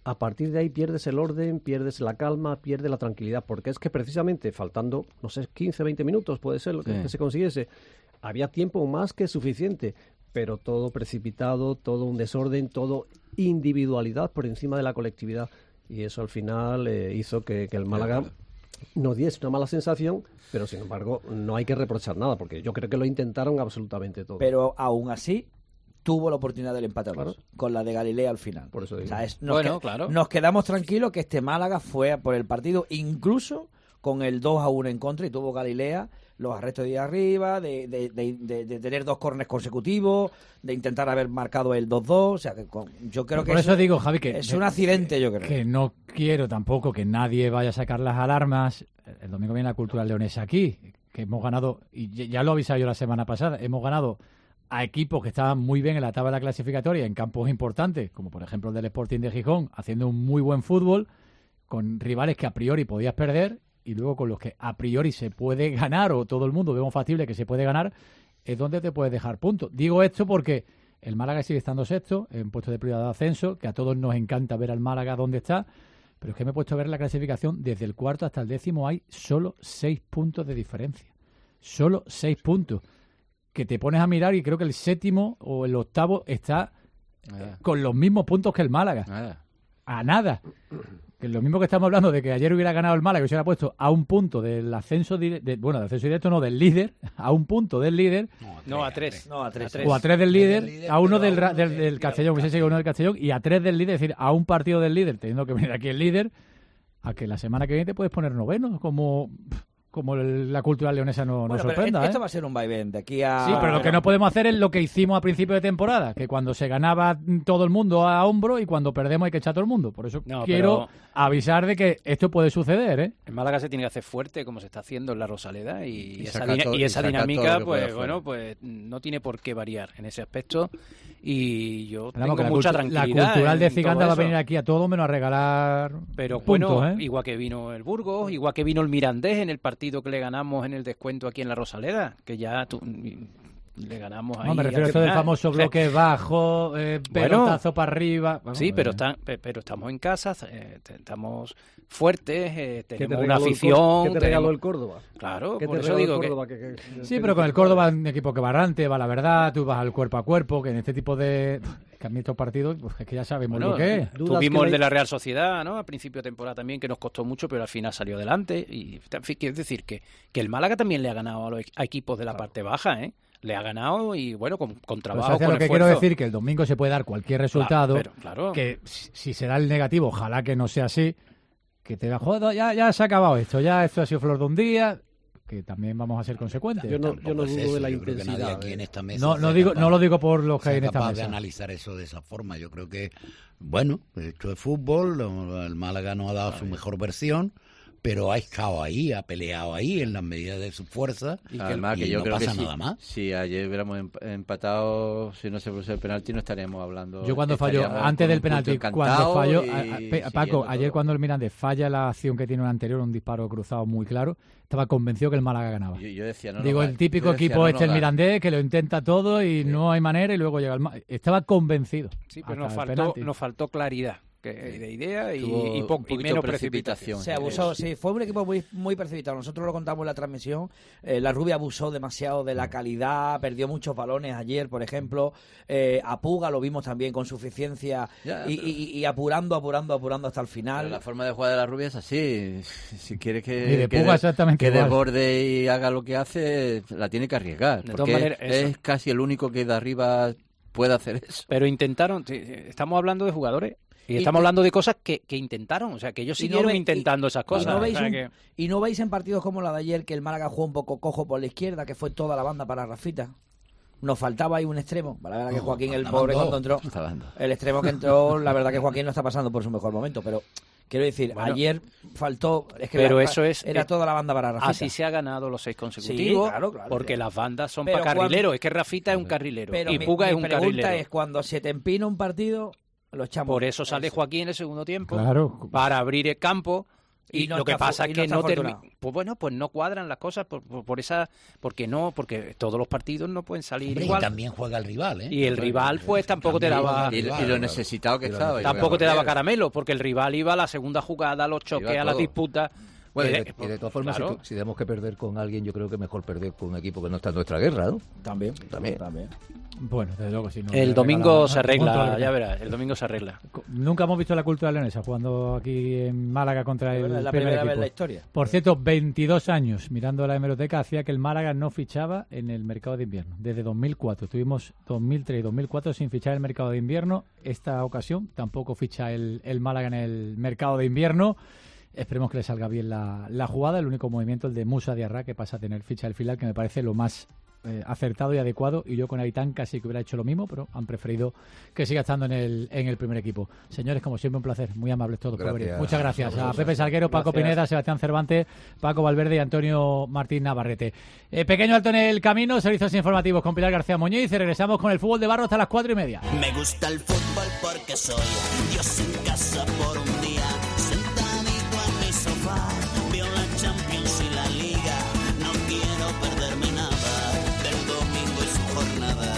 a partir de ahí pierdes el orden, pierdes la calma, pierdes la tranquilidad, porque es que precisamente faltando, no sé, quince, veinte minutos puede ser lo que, Sí. que se consiguiese, había tiempo más que suficiente, pero todo precipitado, todo un desorden, todo individualidad por encima de la colectividad, y eso al final eh, hizo que, que el Málaga nos diese una mala sensación, pero sin embargo no hay que reprochar nada, porque yo creo que lo intentaron absolutamente todo. Pero aún así tuvo la oportunidad del empate a dos, Claro. con la de Galilea al final. Por eso digo. O sea, es- nos, Bueno, que- claro. nos quedamos tranquilos que este Málaga fue a por el partido, incluso con el dos a uno en contra, y tuvo Galilea los arrestos de ahí arriba, de, de, de, de- de tener dos córneres consecutivos, de intentar haber marcado el dos dos. O sea, que con- yo creo que Por eso es- digo, Javi, que es un accidente, yo creo. Que no quiero tampoco que nadie vaya a sacar las alarmas. El domingo viene la Cultural Leonesa aquí, que hemos ganado, y ya- ya lo avisaba yo la semana pasada, hemos ganado a equipos que estaban muy bien en la tabla clasificatoria en campos importantes, como por ejemplo el del Sporting de Gijón, haciendo un muy buen fútbol, con rivales que a priori podías perder, y luego con los que a priori se puede ganar, o todo el mundo vemos factible que se puede ganar, es donde te puedes dejar puntos. Digo esto porque el Málaga sigue estando sexto, en puesto de prioridad de ascenso, que a todos nos encanta ver al Málaga donde está, pero es que me he puesto a ver la clasificación, desde el cuarto hasta el décimo hay solo seis puntos de diferencia. Solo seis puntos. Que te pones a mirar y creo que el séptimo o el octavo está eh, con los mismos puntos que el Málaga. Nada. A nada. Que lo mismo que estamos hablando de que ayer hubiera ganado el Málaga y se hubiera puesto a un punto del ascenso, dire- de, bueno, del ascenso directo no, del líder, a un punto del líder, No, a tres. No, a tres. o a tres del líder, a uno del, ra- del, del Castellón, hubiese sido uno del Castellón, y a tres del líder, es decir, a un partido del líder, teniendo que venir aquí el líder, a que la semana que viene te puedes poner noveno, como, como el- la Cultural Leonesa no, no Bueno, pero sorprenda. esto ¿eh? va a ser un vaivén de aquí a... Sí, pero lo que no podemos hacer es lo que hicimos a principio de temporada, que cuando se ganaba todo el mundo a hombro y cuando perdemos hay que echar a todo el mundo. Por eso No, quiero pero- avisar de que esto puede suceder, ¿eh? El Málaga se tiene que hacer fuerte, como se está haciendo en la Rosaleda, y, Y esa, sacar dina- todo- y y esa sacar todo dinámica, lo que pueda pues fuera. bueno, pues no tiene por qué variar en ese aspecto. Y yo Vamos, que tengo la mucha cultu- tranquilidad. La cultural en de Ciganda todo va a eso. venir aquí a todo menos a regalar Pero puntos, bueno, ¿eh? igual que vino el Burgos, igual que vino el Mirandés en el partido que le ganamos en el descuento aquí en la Rosaleda, que ya tú- le ganamos ahí. No, me refiero a al esto del final. famoso bloque bajo, eh, Bueno, pelotazo para arriba. Vamos, sí, pero, eh, está, pe- pero estamos en casa, eh, te- estamos fuertes, eh, ¿Qué te tenemos una regaló el Cór- afición. ¿Qué te regaló tenemos- el Córdoba? Claro, ¿Qué por te eso regaló el digo que... Córdoba? Que- que- Sí, que- pero con el Córdoba es un equipo que va errante, va la verdad, tú vas al cuerpo a cuerpo, que en este tipo de... Que a mí estos partidos, pues es que ya sabemos Bueno, lo que es. tuvimos el de la Real Sociedad, ¿no? A principio de temporada también, que nos costó mucho, pero al final salió adelante. Y en fin, quiero decir que, que el Málaga también le ha ganado a los a equipos de la parte baja, ¿eh? Le ha ganado y, bueno, con, con Pues, trabajo, hacia con lo que esfuerzo. quiero decir que el domingo se puede dar cualquier resultado, pero, claro. que si, si será el negativo, ojalá que no sea así, que te va, joder, ya, ya se ha acabado esto, ya esto ha sido flor de un día, que también vamos a ser consecuentes. Yo no, yo no es dudo eso, de la yo creo que nadie intensidad. aquí en ¿eh? esta mesa No, no sea digo, capaz- no lo digo por los que sea hay en esta capaz mesa. de analizar eso de esa forma. Yo creo que, bueno, esto es fútbol, lo- el Málaga no ha dado su mejor versión, pero ha estado ahí, ha peleado ahí en las medidas de su fuerza y, Además, que y yo no creo pasa que si, nada más. si ayer hubiéramos em- empatado, si no se produce el penalti, no estaríamos hablando. Yo cuando falló, estaríamos antes con del un punto penalti, cuando encantado falló, y a- a- Pe- siguiendo Paco, todo. ayer cuando el Mirandés falla la acción que tiene un anterior, un disparo cruzado muy claro, estaba convencido que el Málaga ganaba. Yo, yo decía, no, no, Digo, va- el típico yo decía, equipo no, no, este, el gana. Mirandés, que lo intenta todo y no hay manera y luego llega el... Ma- Estaba convencido. Sí, pero hasta nos el faltó, penalti. nos faltó claridad que, de idea y, Tuvo y, po- un y poquito menos precipitación. precipitación. Se abusó, sí, fue un equipo muy, muy precipitado. Nosotros lo contamos en la transmisión. Eh, la Rubia abusó demasiado de la calidad, perdió muchos balones ayer, por ejemplo. Eh, a Puga lo vimos también con suficiencia Ya, y, pero- y- y apurando, apurando, apurando hasta el final. Pero la forma de jugar de la Rubia es así. Si quiere Y que, de que, Puga de- exactamente que igual. desborde y haga lo que hace, la tiene que arriesgar. De todas Porque maneras, es, eso. es casi el único que de arriba puede hacer eso. Pero intentaron, sí, estamos hablando de jugadores y Y- estamos hablando de cosas que, que intentaron, o sea, que ellos Y no siguieron ve- intentando y- esas y cosas. no o veis sea un- que- y no veis en partidos como la de ayer que el Málaga jugó un poco cojo por la izquierda, que fue toda la banda para Rafita. Nos faltaba ahí un extremo. La verdad que No, Joaquín, el faltaban pobre, dos. cuando entró, Estaban dos. el extremo que entró, la verdad que Joaquín no está pasando por su mejor momento, pero quiero decir, Bueno. ayer faltó, es que Pero era, eso es- era eh, toda la banda para Rafita. Así se ha ganado los seis consecutivos, Sí, claro, claro, porque claro. las bandas son Pero para carrileros. cuando- Es que Rafita es un carrilero Pero y mi, Puga mi es un pregunta carrilero. es cuando se te empina un partido, lo echamos. Por eso sale Joaquín en el segundo tiempo, Claro. para abrir el campo Y, Y no lo que está pasa fu- es y no que está no afortunado. termi- pues bueno, pues no cuadran las cosas por, por, por esa, porque no, porque todos los partidos no pueden salir Hombre, y igual. también juega el rival, ¿eh? Y el rival, pues tampoco te También daba. juega el rival, Y lo claro. necesitado que estaba. Tampoco te daba caramelo, porque el rival iba a la segunda jugada, a los choques, Iba a las todo. disputas. Bueno, y Eh, de, y de todas formas, claro. si, tu- si tenemos que perder con alguien, yo creo que mejor perder con un equipo que no está en nuestra guerra, ¿no? También, También. también. Bueno, desde luego, si no. El le domingo regala- se arregla, punto, ya verás, el domingo se arregla. Nunca hemos visto la cultura leonesa jugando aquí en Málaga contra el Bueno, es la primer primera vez equipo. en la historia. Por cierto, veintidós años mirando la hemeroteca hacía que el Málaga no fichaba en el mercado de invierno. Desde dos mil cuatro. Tuvimos dos mil tres y dos mil cuatro sin fichar el mercado de invierno. Esta ocasión tampoco ficha el, el Málaga en el mercado de invierno. Esperemos que le salga bien la, la jugada. El único movimiento, el de Musa Diarra, que pasa a tener ficha del filial, que me parece lo más eh, acertado y adecuado. Y yo con Aitán casi que hubiera hecho lo mismo, pero han preferido que siga estando en el, en el primer equipo. Señores, como siempre, un placer. Muy amables todos por Gracias. venir. Muchas gracias a Gracias. Pepe Salguero, Paco Gracias. Pineda, Sebastián Cervantes, Paco Valverde y Antonio Martín Navarrete. Eh, pequeño alto en el camino, servicios informativos con Pilar García Muñiz y regresamos con el fútbol de barro hasta las cuatro y media. Me gusta el fútbol porque soy Dios en casa por un día, sentadito en mi sofá, veo la Champions y la Liga, no quiero perderme nada del domingo y su jornada,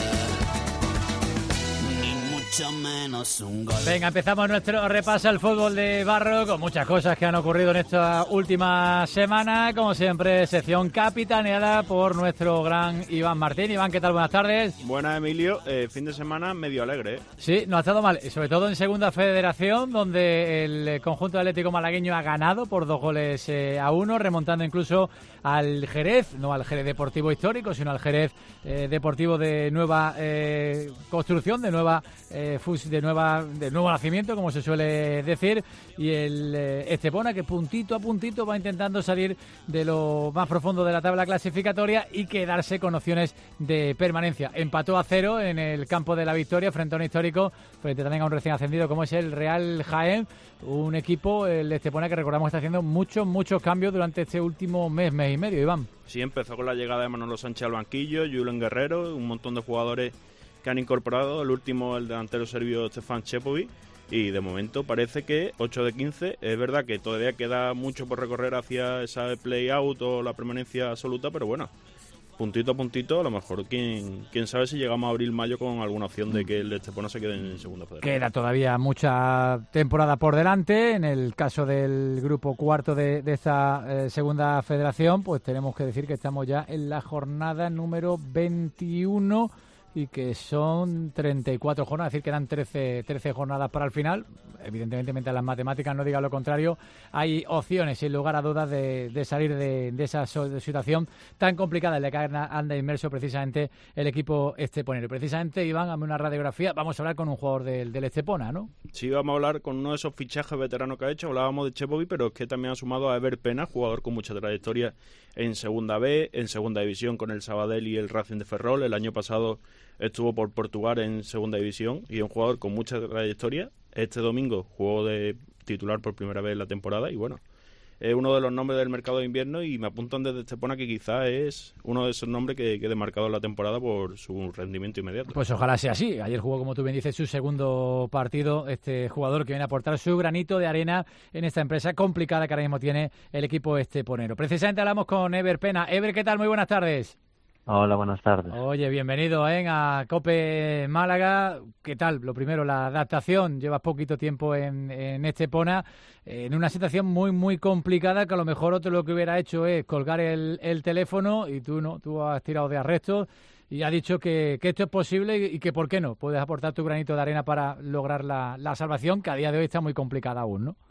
ni mucho menos un gol. Venga, empezamos nuestro repaso al fútbol de barro con muchas cosas que han ocurrido en esta última semana. Como siempre, sección capitaneada por nuestro gran Iván Martín. Iván, ¿qué tal? Buenas tardes. Buenas, Emilio. Eh, fin de semana medio alegre, ¿eh? Sí, no ha estado mal, y sobre todo en Segunda Federación, donde el conjunto atlético malagueño ha ganado por dos goles eh, a uno, remontando incluso al Jerez, no al Jerez Deportivo Histórico, sino al Jerez eh, Deportivo de nueva eh, construcción, de nueva eh, fus- de nueva de nuevo nacimiento, como se suele decir, y el eh, Estepona, que puntito a puntito va intentando salir de lo más profundo de la tabla clasificatoria y quedarse con opciones de permanencia. Empató a cero en el campo de la Victoria frente a un histórico, frente también a un recién ascendido como es el Real Jaén, un equipo, el Estepona, que recordamos que está haciendo muchos, muchos cambios durante este último mes, mes y medio, Iván. Sí, empezó con la llegada de Manolo Sánchez al banquillo, Julen Guerrero, un montón de jugadores que han incorporado, el último el delantero serbio Stefan Čepović, y de momento parece que ocho de quince, es verdad que todavía queda mucho por recorrer hacia esa play-out o la permanencia absoluta, pero bueno, puntito a puntito, a lo mejor quién, quién sabe si llegamos a abril-mayo con alguna opción de que el Estepona se quede en segunda federación. Queda todavía mucha temporada por delante. En el caso del grupo cuarto de, de esta eh, segunda federación, pues tenemos que decir que estamos ya en la jornada número veintiuno y que son treinta y cuatro jornadas, es decir, quedan trece, trece jornadas para el final. Evidentemente, mientras las matemáticas no digan lo contrario, hay opciones, sin lugar a dudas, de, de salir de, de esa so- de situación tan complicada en la que anda, anda inmerso precisamente el equipo esteponero. Precisamente, Iván, hazme una radiografía. Vamos a hablar con un jugador del, del Estepona, ¿no? Sí, vamos a hablar con uno de esos fichajes veteranos que ha hecho. Hablábamos de Čepović, pero es que también ha sumado a Ever Pena, jugador con mucha trayectoria en Segunda B, en Segunda División con el Sabadell y el Racing de Ferrol. El año pasado estuvo por Portugal en Segunda División y es un jugador con mucha trayectoria. Este domingo jugó de titular por primera vez en la temporada y bueno, es uno de los nombres del mercado de invierno y me apuntan desde Estepona que quizás es uno de esos nombres que quede marcado en la temporada por su rendimiento inmediato. Pues ojalá sea así. Ayer jugó, como tú bien dices, su segundo partido, este jugador que viene a aportar su granito de arena en esta empresa complicada que ahora mismo tiene el equipo esteponero. Precisamente hablamos con Ever Pena. Ever, ¿qué tal? Muy buenas tardes. Hola, buenas tardes. Oye, bienvenido ¿eh? a COPE Málaga. ¿Qué tal? Lo primero, la adaptación. Llevas poquito tiempo en, en Estepona, en una situación muy, muy complicada, que a lo mejor otro lo que hubiera hecho es colgar el, el teléfono y tú no, tú has tirado de arresto y has dicho que, que esto es posible y, y que, ¿por qué no? Puedes aportar tu granito de arena para lograr la, la salvación, que a día de hoy está muy complicada aún, ¿no?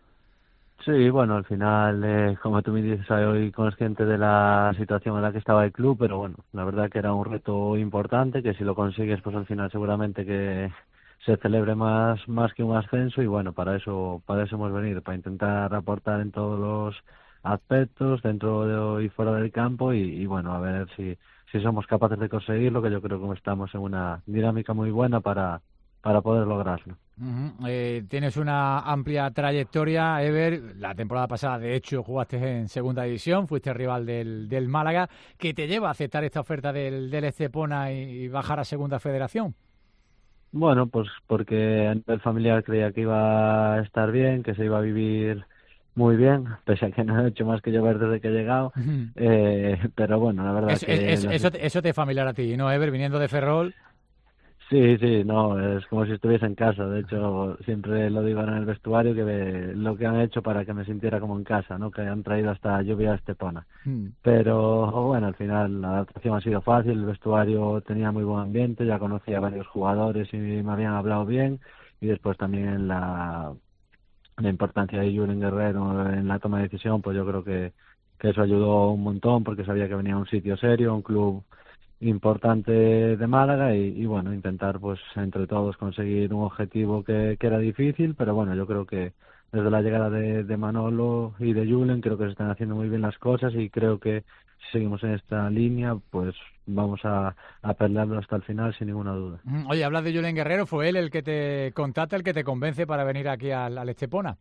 Sí, bueno, al final, eh, como tú me dices, soy consciente de la situación en la que estaba el club, pero bueno, la verdad que era un reto importante, que si lo consigues, pues al final seguramente que se celebre más más que un ascenso y bueno, para eso para eso hemos venido, para intentar aportar en todos los aspectos, dentro de, y fuera del campo y, y bueno, a ver si, si somos capaces de conseguirlo, que yo creo que estamos en una dinámica muy buena para, para poder lograrlo. Uh-huh. Eh, tienes una amplia trayectoria, Ever. La temporada pasada, de hecho, jugaste en Segunda División, fuiste rival del, del Málaga. ¿Qué te lleva a aceptar esta oferta del, del Estepona y, y bajar a Segunda Federación? Bueno, pues porque a nivel familiar creía que iba a estar bien, que se iba a vivir muy bien, pese a que no he hecho más que llover desde que he llegado. eh, pero bueno, la verdad es, que... es, eso, eso te es familiar a ti, ¿no, Ever? Viniendo de Ferrol. Sí, sí, no, es como si estuviese en casa. De hecho, siempre lo digo en el vestuario, que me, lo que han hecho para que me sintiera como en casa, ¿no? Que han traído hasta lluvia a Estepona. Mm. Pero bueno, al final la adaptación ha sido fácil, el vestuario tenía muy buen ambiente, ya conocía a varios jugadores y me habían hablado bien, y después también la, la importancia de Julen Guerrero en la toma de decisión, pues yo creo que, que eso ayudó un montón, porque sabía que venía a un sitio serio, un club importante de Málaga, y, y bueno, intentar pues entre todos conseguir un objetivo que, que era difícil, pero bueno, yo creo que desde la llegada de, de Manolo y de Julen creo que se están haciendo muy bien las cosas, y creo que si seguimos en esta línea pues vamos a, a pelearlo hasta el final sin ninguna duda. Oye, hablas de Julen Guerrero, ¿fue él el que te contacta, el que te convence para venir aquí al, al Estepona?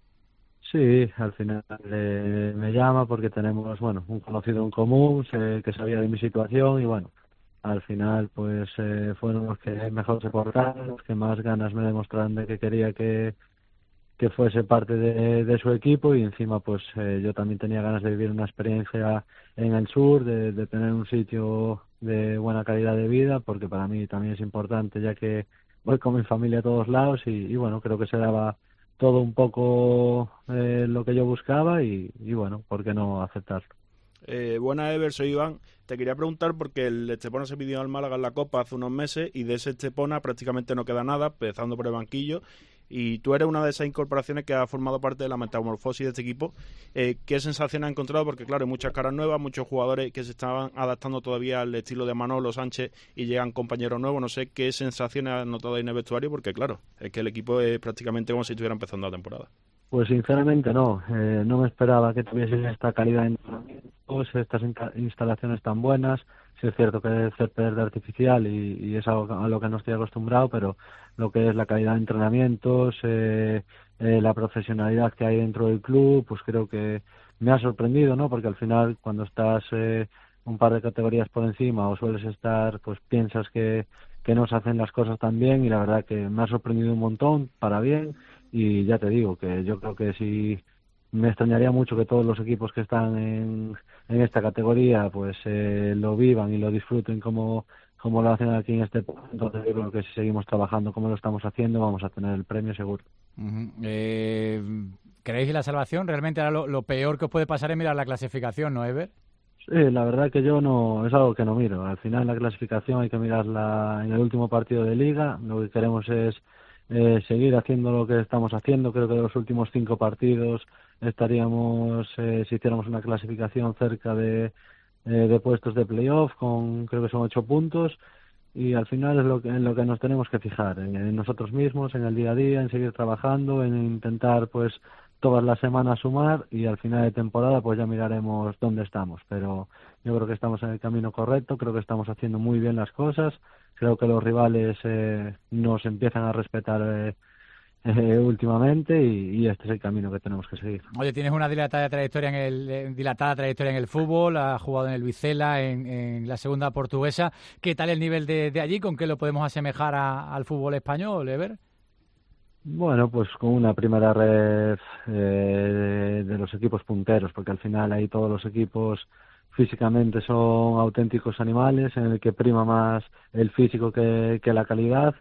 Sí, al final eh, me llama porque tenemos, bueno, un conocido en común sé, que sabía de mi situación, y bueno, al final pues eh, fueron los que mejor se portaron, los que más ganas me demostraron de que quería que, que fuese parte de, de su equipo, y encima pues eh, yo también tenía ganas de vivir una experiencia en el sur, de, de tener un sitio de buena calidad de vida, porque para mí también es importante, ya que voy con mi familia a todos lados, y, y bueno, creo que se daba todo un poco eh, lo que yo buscaba, y, y bueno, ¿por qué no aceptarlo? Eh, buenas, Ever, soy Iván. Te quería preguntar porque el Estepona se pidió al Málaga en la Copa hace unos meses, y de ese Estepona prácticamente no queda nada, empezando por el banquillo, y tú eres una de esas incorporaciones que ha formado parte de la metamorfosis de este equipo. Eh, ¿Qué sensación has encontrado? Porque claro, hay muchas caras nuevas, muchos jugadores que se estaban adaptando todavía al estilo de Manolo Sánchez y llegan compañeros nuevos. No sé qué sensaciones has notado ahí en el vestuario, porque claro, es que el equipo es prácticamente como si estuviera empezando la temporada. Pues sinceramente no, eh, no me esperaba que tuviesen esta calidad de entrenamientos, estas instalaciones tan buenas. Sí es cierto que es césped verde artificial y, y es algo a lo que no estoy acostumbrado, pero lo que es la calidad de entrenamientos, eh, eh, la profesionalidad que hay dentro del club, pues creo que me ha sorprendido, ¿no? Porque al final cuando estás eh, un par de categorías por encima o sueles estar, pues piensas que, que no se hacen las cosas tan bien, y la verdad que me ha sorprendido un montón, para bien. Y ya te digo que yo creo que si me extrañaría mucho que todos los equipos que están en, en esta categoría pues eh, lo vivan y lo disfruten como, como lo hacen aquí en este punto. Entonces yo creo que si seguimos trabajando como lo estamos haciendo vamos a tener el premio seguro. Uh-huh. eh, ¿Creéis que la salvación realmente era lo, lo peor que os puede pasar es mirar la clasificación, no, Ever? Sí, la verdad que yo no, es algo que no miro. Al final la clasificación hay que mirarla en el último partido de Liga. Lo que queremos es Eh, seguir haciendo lo que estamos haciendo. Creo que de los últimos cinco partidos estaríamos, eh, si hiciéramos una clasificación, cerca de, eh, de puestos de playoff, con creo que son ocho puntos, y al final es lo que, en lo que nos tenemos que fijar, en, en nosotros mismos, en el día a día, en seguir trabajando, en intentar pues todas las semanas sumar, y al final de temporada pues ya miraremos dónde estamos. Pero yo creo que estamos en el camino correcto, creo que estamos haciendo muy bien las cosas. Creo que los rivales eh, nos empiezan a respetar eh, eh, últimamente, y, y este es el camino que tenemos que seguir. Oye, tienes una dilatada trayectoria en el eh, dilatada trayectoria en el fútbol, has jugado en el Vizela, en, en la segunda portuguesa. ¿Qué tal el nivel de, de allí? ¿Con qué lo podemos asemejar a, al fútbol español, Ever? Bueno, pues con una primera red eh, de, de los equipos punteros, porque al final ahí todos los equipos físicamente son auténticos animales, en el que prima más el físico que, que la calidad,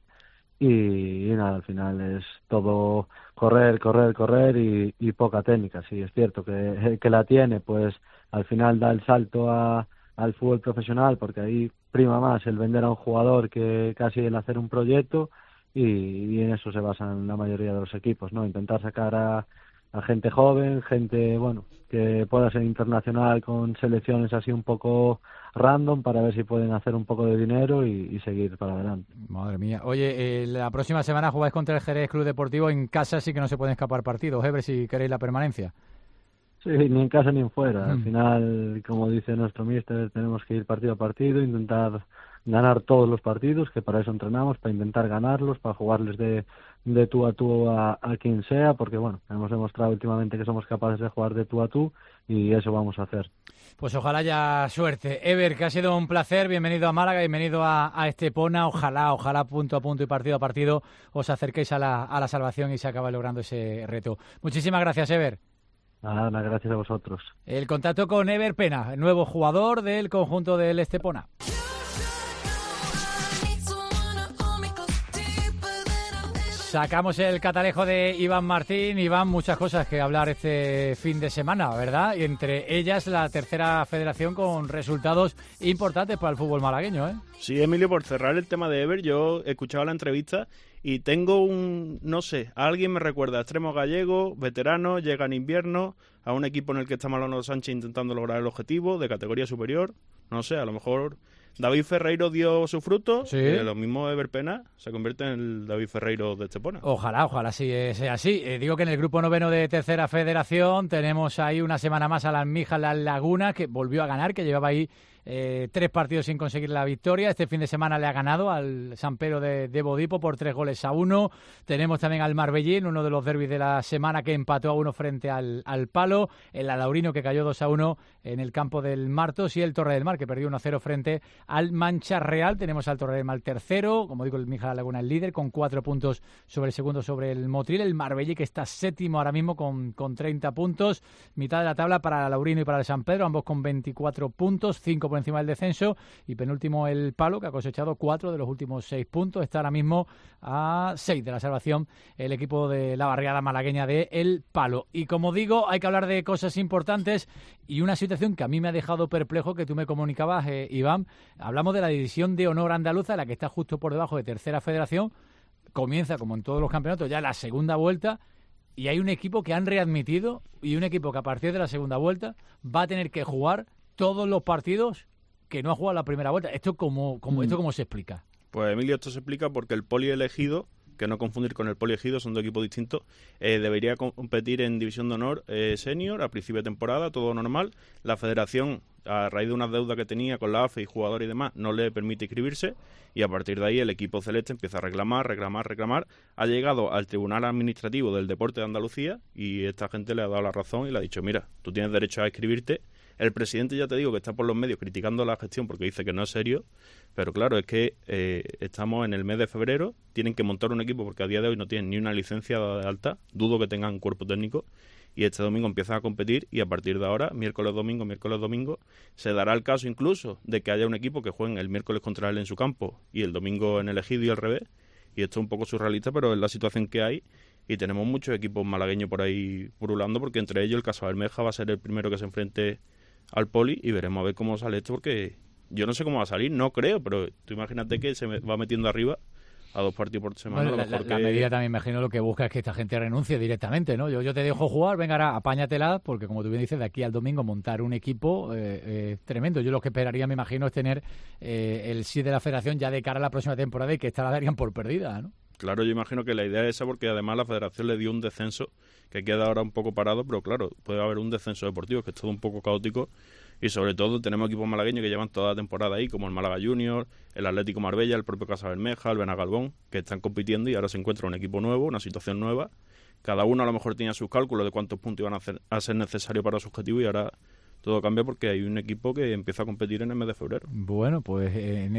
y, y nada, al final es todo correr, correr, correr y, y poca técnica. Sí, es cierto que, que la tiene, pues al final da el salto a, al fútbol profesional, porque ahí prima más el vender a un jugador que casi el hacer un proyecto, y, y en eso se basan la mayoría de los equipos, ¿no? Intentar sacar a a gente joven, gente, bueno, que pueda ser internacional con selecciones así un poco random, para ver si pueden hacer un poco de dinero y, y seguir para adelante. Madre mía. Oye, eh, la próxima semana jugáis contra el Jerez Club Deportivo en casa, sí que no se pueden escapar partidos, Ever, si queréis la permanencia. Sí, ni en casa ni en fuera. Mm. Al final, como dice nuestro míster, tenemos que ir partido a partido, intentar ganar todos los partidos, que para eso entrenamos, para intentar ganarlos, para jugarles de, de tú a tú a, a quien sea, porque bueno, hemos demostrado últimamente que somos capaces de jugar de tú a tú, y eso vamos a hacer. Pues ojalá haya suerte. Ever, que ha sido un placer, bienvenido a Málaga, bienvenido a, a Estepona, ojalá, ojalá punto a punto y partido a partido os acerquéis a la, a la salvación y se acabe logrando ese reto. Muchísimas gracias, Ever. Nada, gracias a vosotros. El contacto con Ever Pena, el nuevo jugador del conjunto del Estepona. Sacamos el catalejo de Iván Martín. Iván, muchas cosas que hablar este fin de semana, ¿verdad? Y entre ellas la tercera federación con resultados importantes para el fútbol malagueño, ¿eh? Sí, Emilio, por cerrar el tema de Ever, yo he escuchado la entrevista y tengo un, no sé, alguien me recuerda a extremo gallego, veterano, llega en invierno, a un equipo en el que está Manolo Sánchez intentando lograr el objetivo, de categoría superior, no sé, a lo mejor David Ferreiro dio su fruto, sí. Y lo mismo Ever Pena se convierte en el David Ferreiro de Estepona. Ojalá, ojalá sí sea así. Eh, digo que en el grupo noveno de tercera federación tenemos ahí una semana más a las Mijas Las Lagunas, que volvió a ganar, que llevaba ahí Eh, tres partidos sin conseguir la victoria. Este fin de semana le ha ganado al San Pedro de, de Bodipo por tres goles a uno. Tenemos también al Marbellín, uno de los derbis de la semana, que empató a uno frente al, al Palo, el Alaurino, que cayó dos a uno en el campo del Martos, y el Torre del Mar, que perdió uno a cero frente al Mancha Real. Tenemos al Torre del Mar tercero, como digo, el Mijas Laguna el líder, con cuatro puntos sobre el segundo, sobre el Motril. El Marbellí, que está séptimo ahora mismo con, con treinta puntos, mitad de la tabla para el Alaurino y para el San Pedro, ambos con veinticuatro puntos, cinco por encima del descenso, y penúltimo el Palo, que ha cosechado cuatro de los últimos seis puntos. Está ahora mismo a seis de la salvación el equipo de la barriada malagueña de El Palo. Y como digo, hay que hablar de cosas importantes y una situación que a mí me ha dejado perplejo, que tú me comunicabas, eh, Iván. Hablamos de la división de honor andaluza, la que está justo por debajo de tercera federación. Comienza, como en todos los campeonatos, ya la segunda vuelta, y hay un equipo que han readmitido y un equipo que a partir de la segunda vuelta va a tener que jugar todos los partidos que no ha jugado la primera vuelta. ¿Esto cómo, cómo, mm. ¿esto cómo se explica? Pues, Emilio, esto se explica porque el Poli elegido, que no confundir con el Poli Ejido, son dos equipos distintos, eh, debería competir en División de Honor eh, Senior a principio de temporada, todo normal. La federación, a raíz de unas deudas que tenía con la A F E y jugadores y demás, no le permite inscribirse, y a partir de ahí el equipo celeste empieza a reclamar, reclamar, reclamar. Ha llegado al Tribunal Administrativo del Deporte de Andalucía y esta gente le ha dado la razón y le ha dicho: mira, tú tienes derecho a inscribirte. El presidente, ya te digo, que está por los medios criticando la gestión porque dice que no es serio, pero claro, es que eh, estamos en el mes de febrero, tienen que montar un equipo porque a día de hoy no tienen ni una licencia de alta, dudo que tengan cuerpo técnico, y este domingo empiezan a competir, y a partir de ahora, miércoles, domingo, miércoles, domingo, se dará el caso incluso de que haya un equipo que juegue el miércoles contra él en su campo y el domingo en el Ejido y al revés, y esto es un poco surrealista, pero es la situación que hay. Y tenemos muchos equipos malagueños por ahí purulando, porque entre ellos el Casa Bermeja va a ser el primero que se enfrente al Poli, y veremos a ver cómo sale esto, porque yo no sé cómo va a salir, no creo, pero tú imagínate que se va metiendo arriba a dos partidos por semana. Bueno, a lo la, mejor la, que... la medida también, imagino, lo que busca es que esta gente renuncie directamente, ¿no? Yo, yo te dejo jugar, venga, ahora, apáñatela, porque como tú bien dices, de aquí al domingo montar un equipo eh, eh, tremendo. Yo lo que esperaría, me imagino, es tener eh, el sí de la federación ya de cara a la próxima temporada, y que esta la darían por perdida, ¿no? Claro, yo imagino que la idea es esa, porque además la federación le dio un descenso que queda ahora un poco parado, pero claro, puede haber un descenso deportivo, que es todo un poco caótico, y sobre todo tenemos equipos malagueños que llevan toda la temporada ahí, como el Málaga Junior, el Atlético Marbella, el propio Casa Bermeja, el Benagalbón, que están compitiendo y ahora se encuentra un equipo nuevo, una situación nueva. Cada uno a lo mejor tenía sus cálculos de cuántos puntos iban a, hacer, a ser necesarios para su objetivo, y ahora todo cambia porque hay un equipo que empieza a competir en el mes de febrero. Bueno, pues en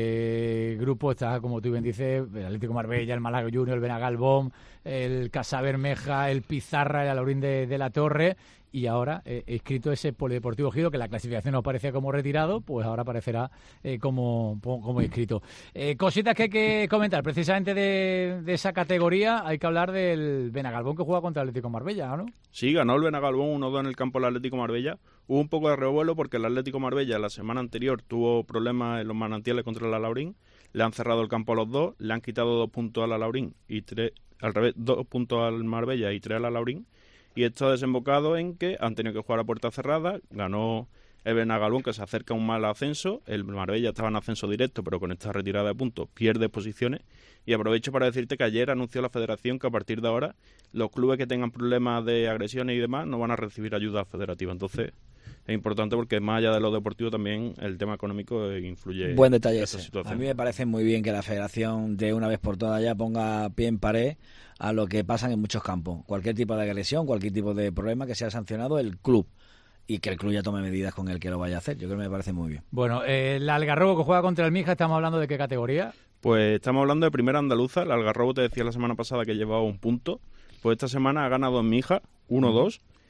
ese grupo está, como tú bien dices, el Atlético Marbella, el Málaga Junior, el Benagalbón, el Casa Bermeja, el Pizarra, el Alaurín de, de la Torre, y ahora eh, escrito ese Polideportivo Ejido, que la clasificación nos parecía como retirado, pues ahora aparecerá eh, como, como escrito. Eh, cositas que hay que comentar, precisamente de, de esa categoría, hay que hablar del Benagalbón, que juega contra el Atlético Marbella, ¿no? Sí, ganó el Benagalbón uno dos en el campo del Atlético Marbella. Hubo un poco de revuelo porque el Atlético Marbella la semana anterior tuvo problemas en los manantiales contra el Alaurín, le han cerrado el campo a los dos, le han quitado dos puntos al Alaurín y tres, al revés, dos puntos al Marbella y tres al Alaurín. Y esto ha desembocado en que han tenido que jugar a puerta cerrada. Ganó el Benagalbón, que se acerca un mal ascenso. El Marbella estaba en ascenso directo, pero con esta retirada de puntos pierde posiciones. Y aprovecho para decirte que ayer anunció la federación que a partir de ahora los clubes que tengan problemas de agresiones y demás no van a recibir ayuda federativa. Entonces es importante, porque más allá de lo deportivo también el tema económico influye. Buen detalle en ese. esta situación. A mí me parece muy bien que la federación de una vez por todas ya ponga pie en pared a lo que pasa en muchos campos. Cualquier tipo de agresión, cualquier tipo de problema, que sea sancionado el club, y que el club ya tome medidas con el que lo vaya a hacer. Yo creo que me parece muy bien. Bueno, eh, el Algarrobo, que juega contra el Mija, ¿estamos hablando de qué categoría? Pues estamos hablando de primera andaluza. El Algarrobo, te decía la semana pasada que llevaba un punto. Pues esta semana ha ganado en Mija, uno dos.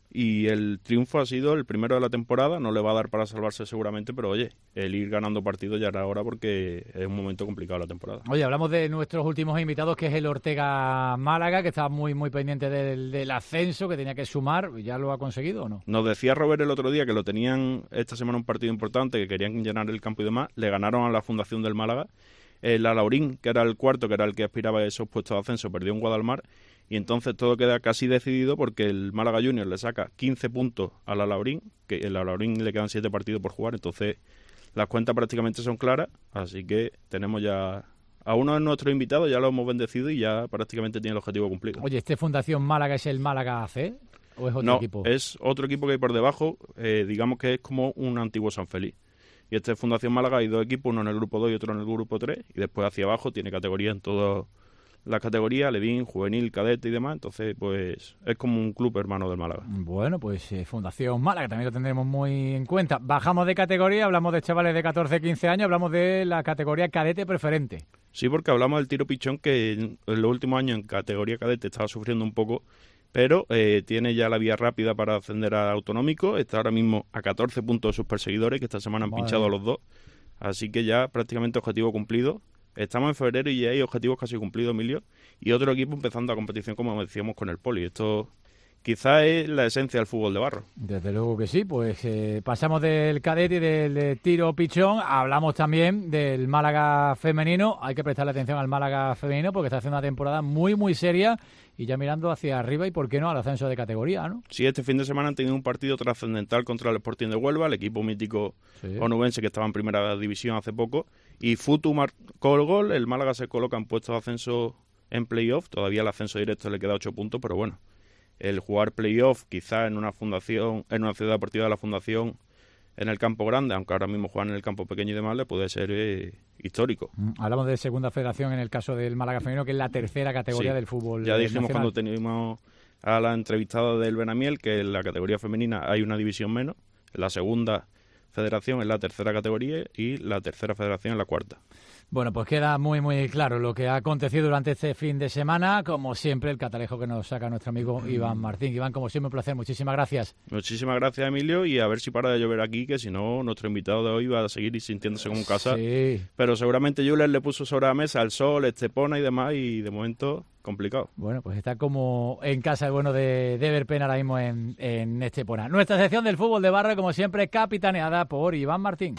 y el triunfo ha sido el primero de la temporada. No le va a dar para salvarse seguramente, pero oye, el ir ganando partidos ya era hora porque es un momento complicado la temporada. Oye, hablamos de nuestros últimos invitados, que es el Ortega Málaga, que estaba muy muy pendiente del, del ascenso, que tenía que sumar. ¿Ya lo ha conseguido o no? Nos decía Robert el otro día que lo tenían esta semana un partido importante, que querían llenar el campo y demás. Le ganaron a la Fundación del Málaga. El Alaurín, que era el cuarto, que era el que aspiraba a esos puestos de ascenso, perdió en Guadalmar. Y entonces todo queda casi decidido porque el Málaga Junior le saca quince puntos al Alaurín, que el Alaurín le quedan siete partidos por jugar, entonces las cuentas prácticamente son claras, así que tenemos ya a uno de nuestros invitados, ya lo hemos bendecido y ya prácticamente tiene el objetivo cumplido. Oye, ¿este Fundación Málaga es el Málaga C o es otro no, equipo? No, es otro equipo que hay por debajo, eh, digamos que es como un antiguo San Feliz. Y este Fundación Málaga hay dos equipos, uno en el grupo dos y otro en el grupo tres, y después hacia abajo tiene categoría en todas las categorías, Levín, juvenil, cadete y demás, entonces pues es como un club hermano del Málaga. Bueno, pues eh, Fundación Málaga también lo tendremos muy en cuenta. Bajamos de categoría, hablamos de chavales de catorce, quince años, hablamos de la categoría cadete preferente. Sí, porque hablamos del tiro pichón, que en, en los últimos años en categoría cadete estaba sufriendo un poco, pero eh, tiene ya la vía rápida para ascender a autonómico, está ahora mismo a catorce puntos de sus perseguidores, que esta semana han Madre. pinchado a los dos, así que ya prácticamente objetivo cumplido. Estamos en febrero y ya hay objetivos casi cumplidos, Emilio, y otro equipo empezando la competición, como decíamos, con el Poli. Esto quizás es la esencia del fútbol de barro. Desde luego que sí, pues eh, pasamos del cadete y del de tiro pichón, hablamos también del Málaga femenino. Hay que prestarle atención al Málaga femenino porque está haciendo una temporada muy, muy seria y ya mirando hacia arriba y, ¿por qué no?, al ascenso de categoría, ¿no? Sí, este fin de semana han tenido un partido trascendental contra el Sporting de Huelva, el equipo mítico sí. onubense que estaba en primera división hace poco, y Futu marcó el gol, el Málaga se coloca en puestos de ascenso en playoff, todavía el ascenso directo le queda ocho puntos, pero bueno, el jugar playoff quizá en una fundación, en una ciudad deportiva de la Fundación, en el campo grande, aunque ahora mismo juegan en el campo pequeño y demás, le puede ser eh, histórico. Hablamos de segunda federación en el caso del Málaga femenino, que es la tercera categoría sí, del fútbol ya dijimos nacional. Cuando teníamos a la entrevistada del Benamiel que en la categoría femenina hay una división menos, la segunda federación es la tercera categoría y la tercera federación es la cuarta. Bueno, pues queda muy, muy claro lo que ha acontecido durante este fin de semana. Como siempre, el catalejo que nos saca nuestro amigo Iván Martín. Iván, como siempre, un placer. Muchísimas gracias. Muchísimas gracias, Emilio. Y a ver si para de llover aquí, que si no, nuestro invitado de hoy va a seguir sintiéndose como en casa. Sí. Pero seguramente Julen le puso sobre la mesa el sol, Estepona y demás, y de momento complicado. Bueno, pues está como en casa el bueno de, de Verpena ahora mismo en, en Estepona. Nuestra sección del fútbol de barrio, como siempre, capitaneada por Iván Martín.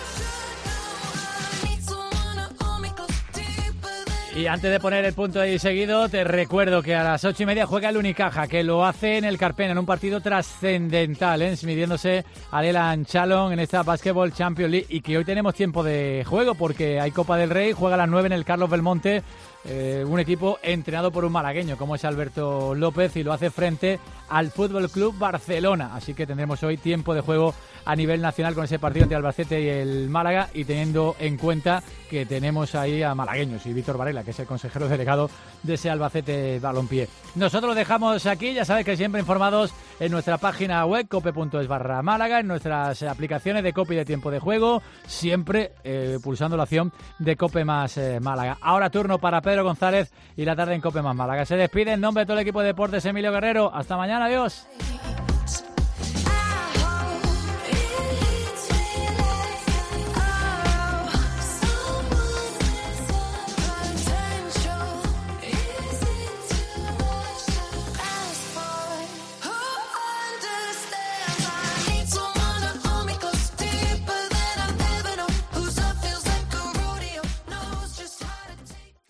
Y antes de poner el punto ahí seguido, te recuerdo que a las ocho y media juega el Unicaja, que lo hace en el Carpena, en un partido trascendental, ¿eh? midiéndose al Elan Chalon en esta Basketball Champions League, y que hoy tenemos tiempo de juego porque hay Copa del Rey, juega a las nueve en el Carlos Belmonte, eh, un equipo entrenado por un malagueño como es Alberto López, y lo hace frente al Fútbol Club Barcelona, así que tendremos hoy tiempo de juego a nivel nacional con ese partido entre Albacete y el Málaga, y teniendo en cuenta que tenemos ahí a malagueños y Víctor Varela, que es el consejero delegado de ese Albacete Balompié. Nosotros lo dejamos aquí, ya sabéis que siempre informados en nuestra página web cope punto es barra Málaga, en nuestras aplicaciones de Cope y de tiempo de juego, siempre eh, pulsando la opción de Cope más eh, Málaga. Ahora turno para Pedro González y la tarde en Cope más Málaga. Se despide en nombre de todo el equipo de deportes Emilio Guerrero. Hasta mañana, adiós.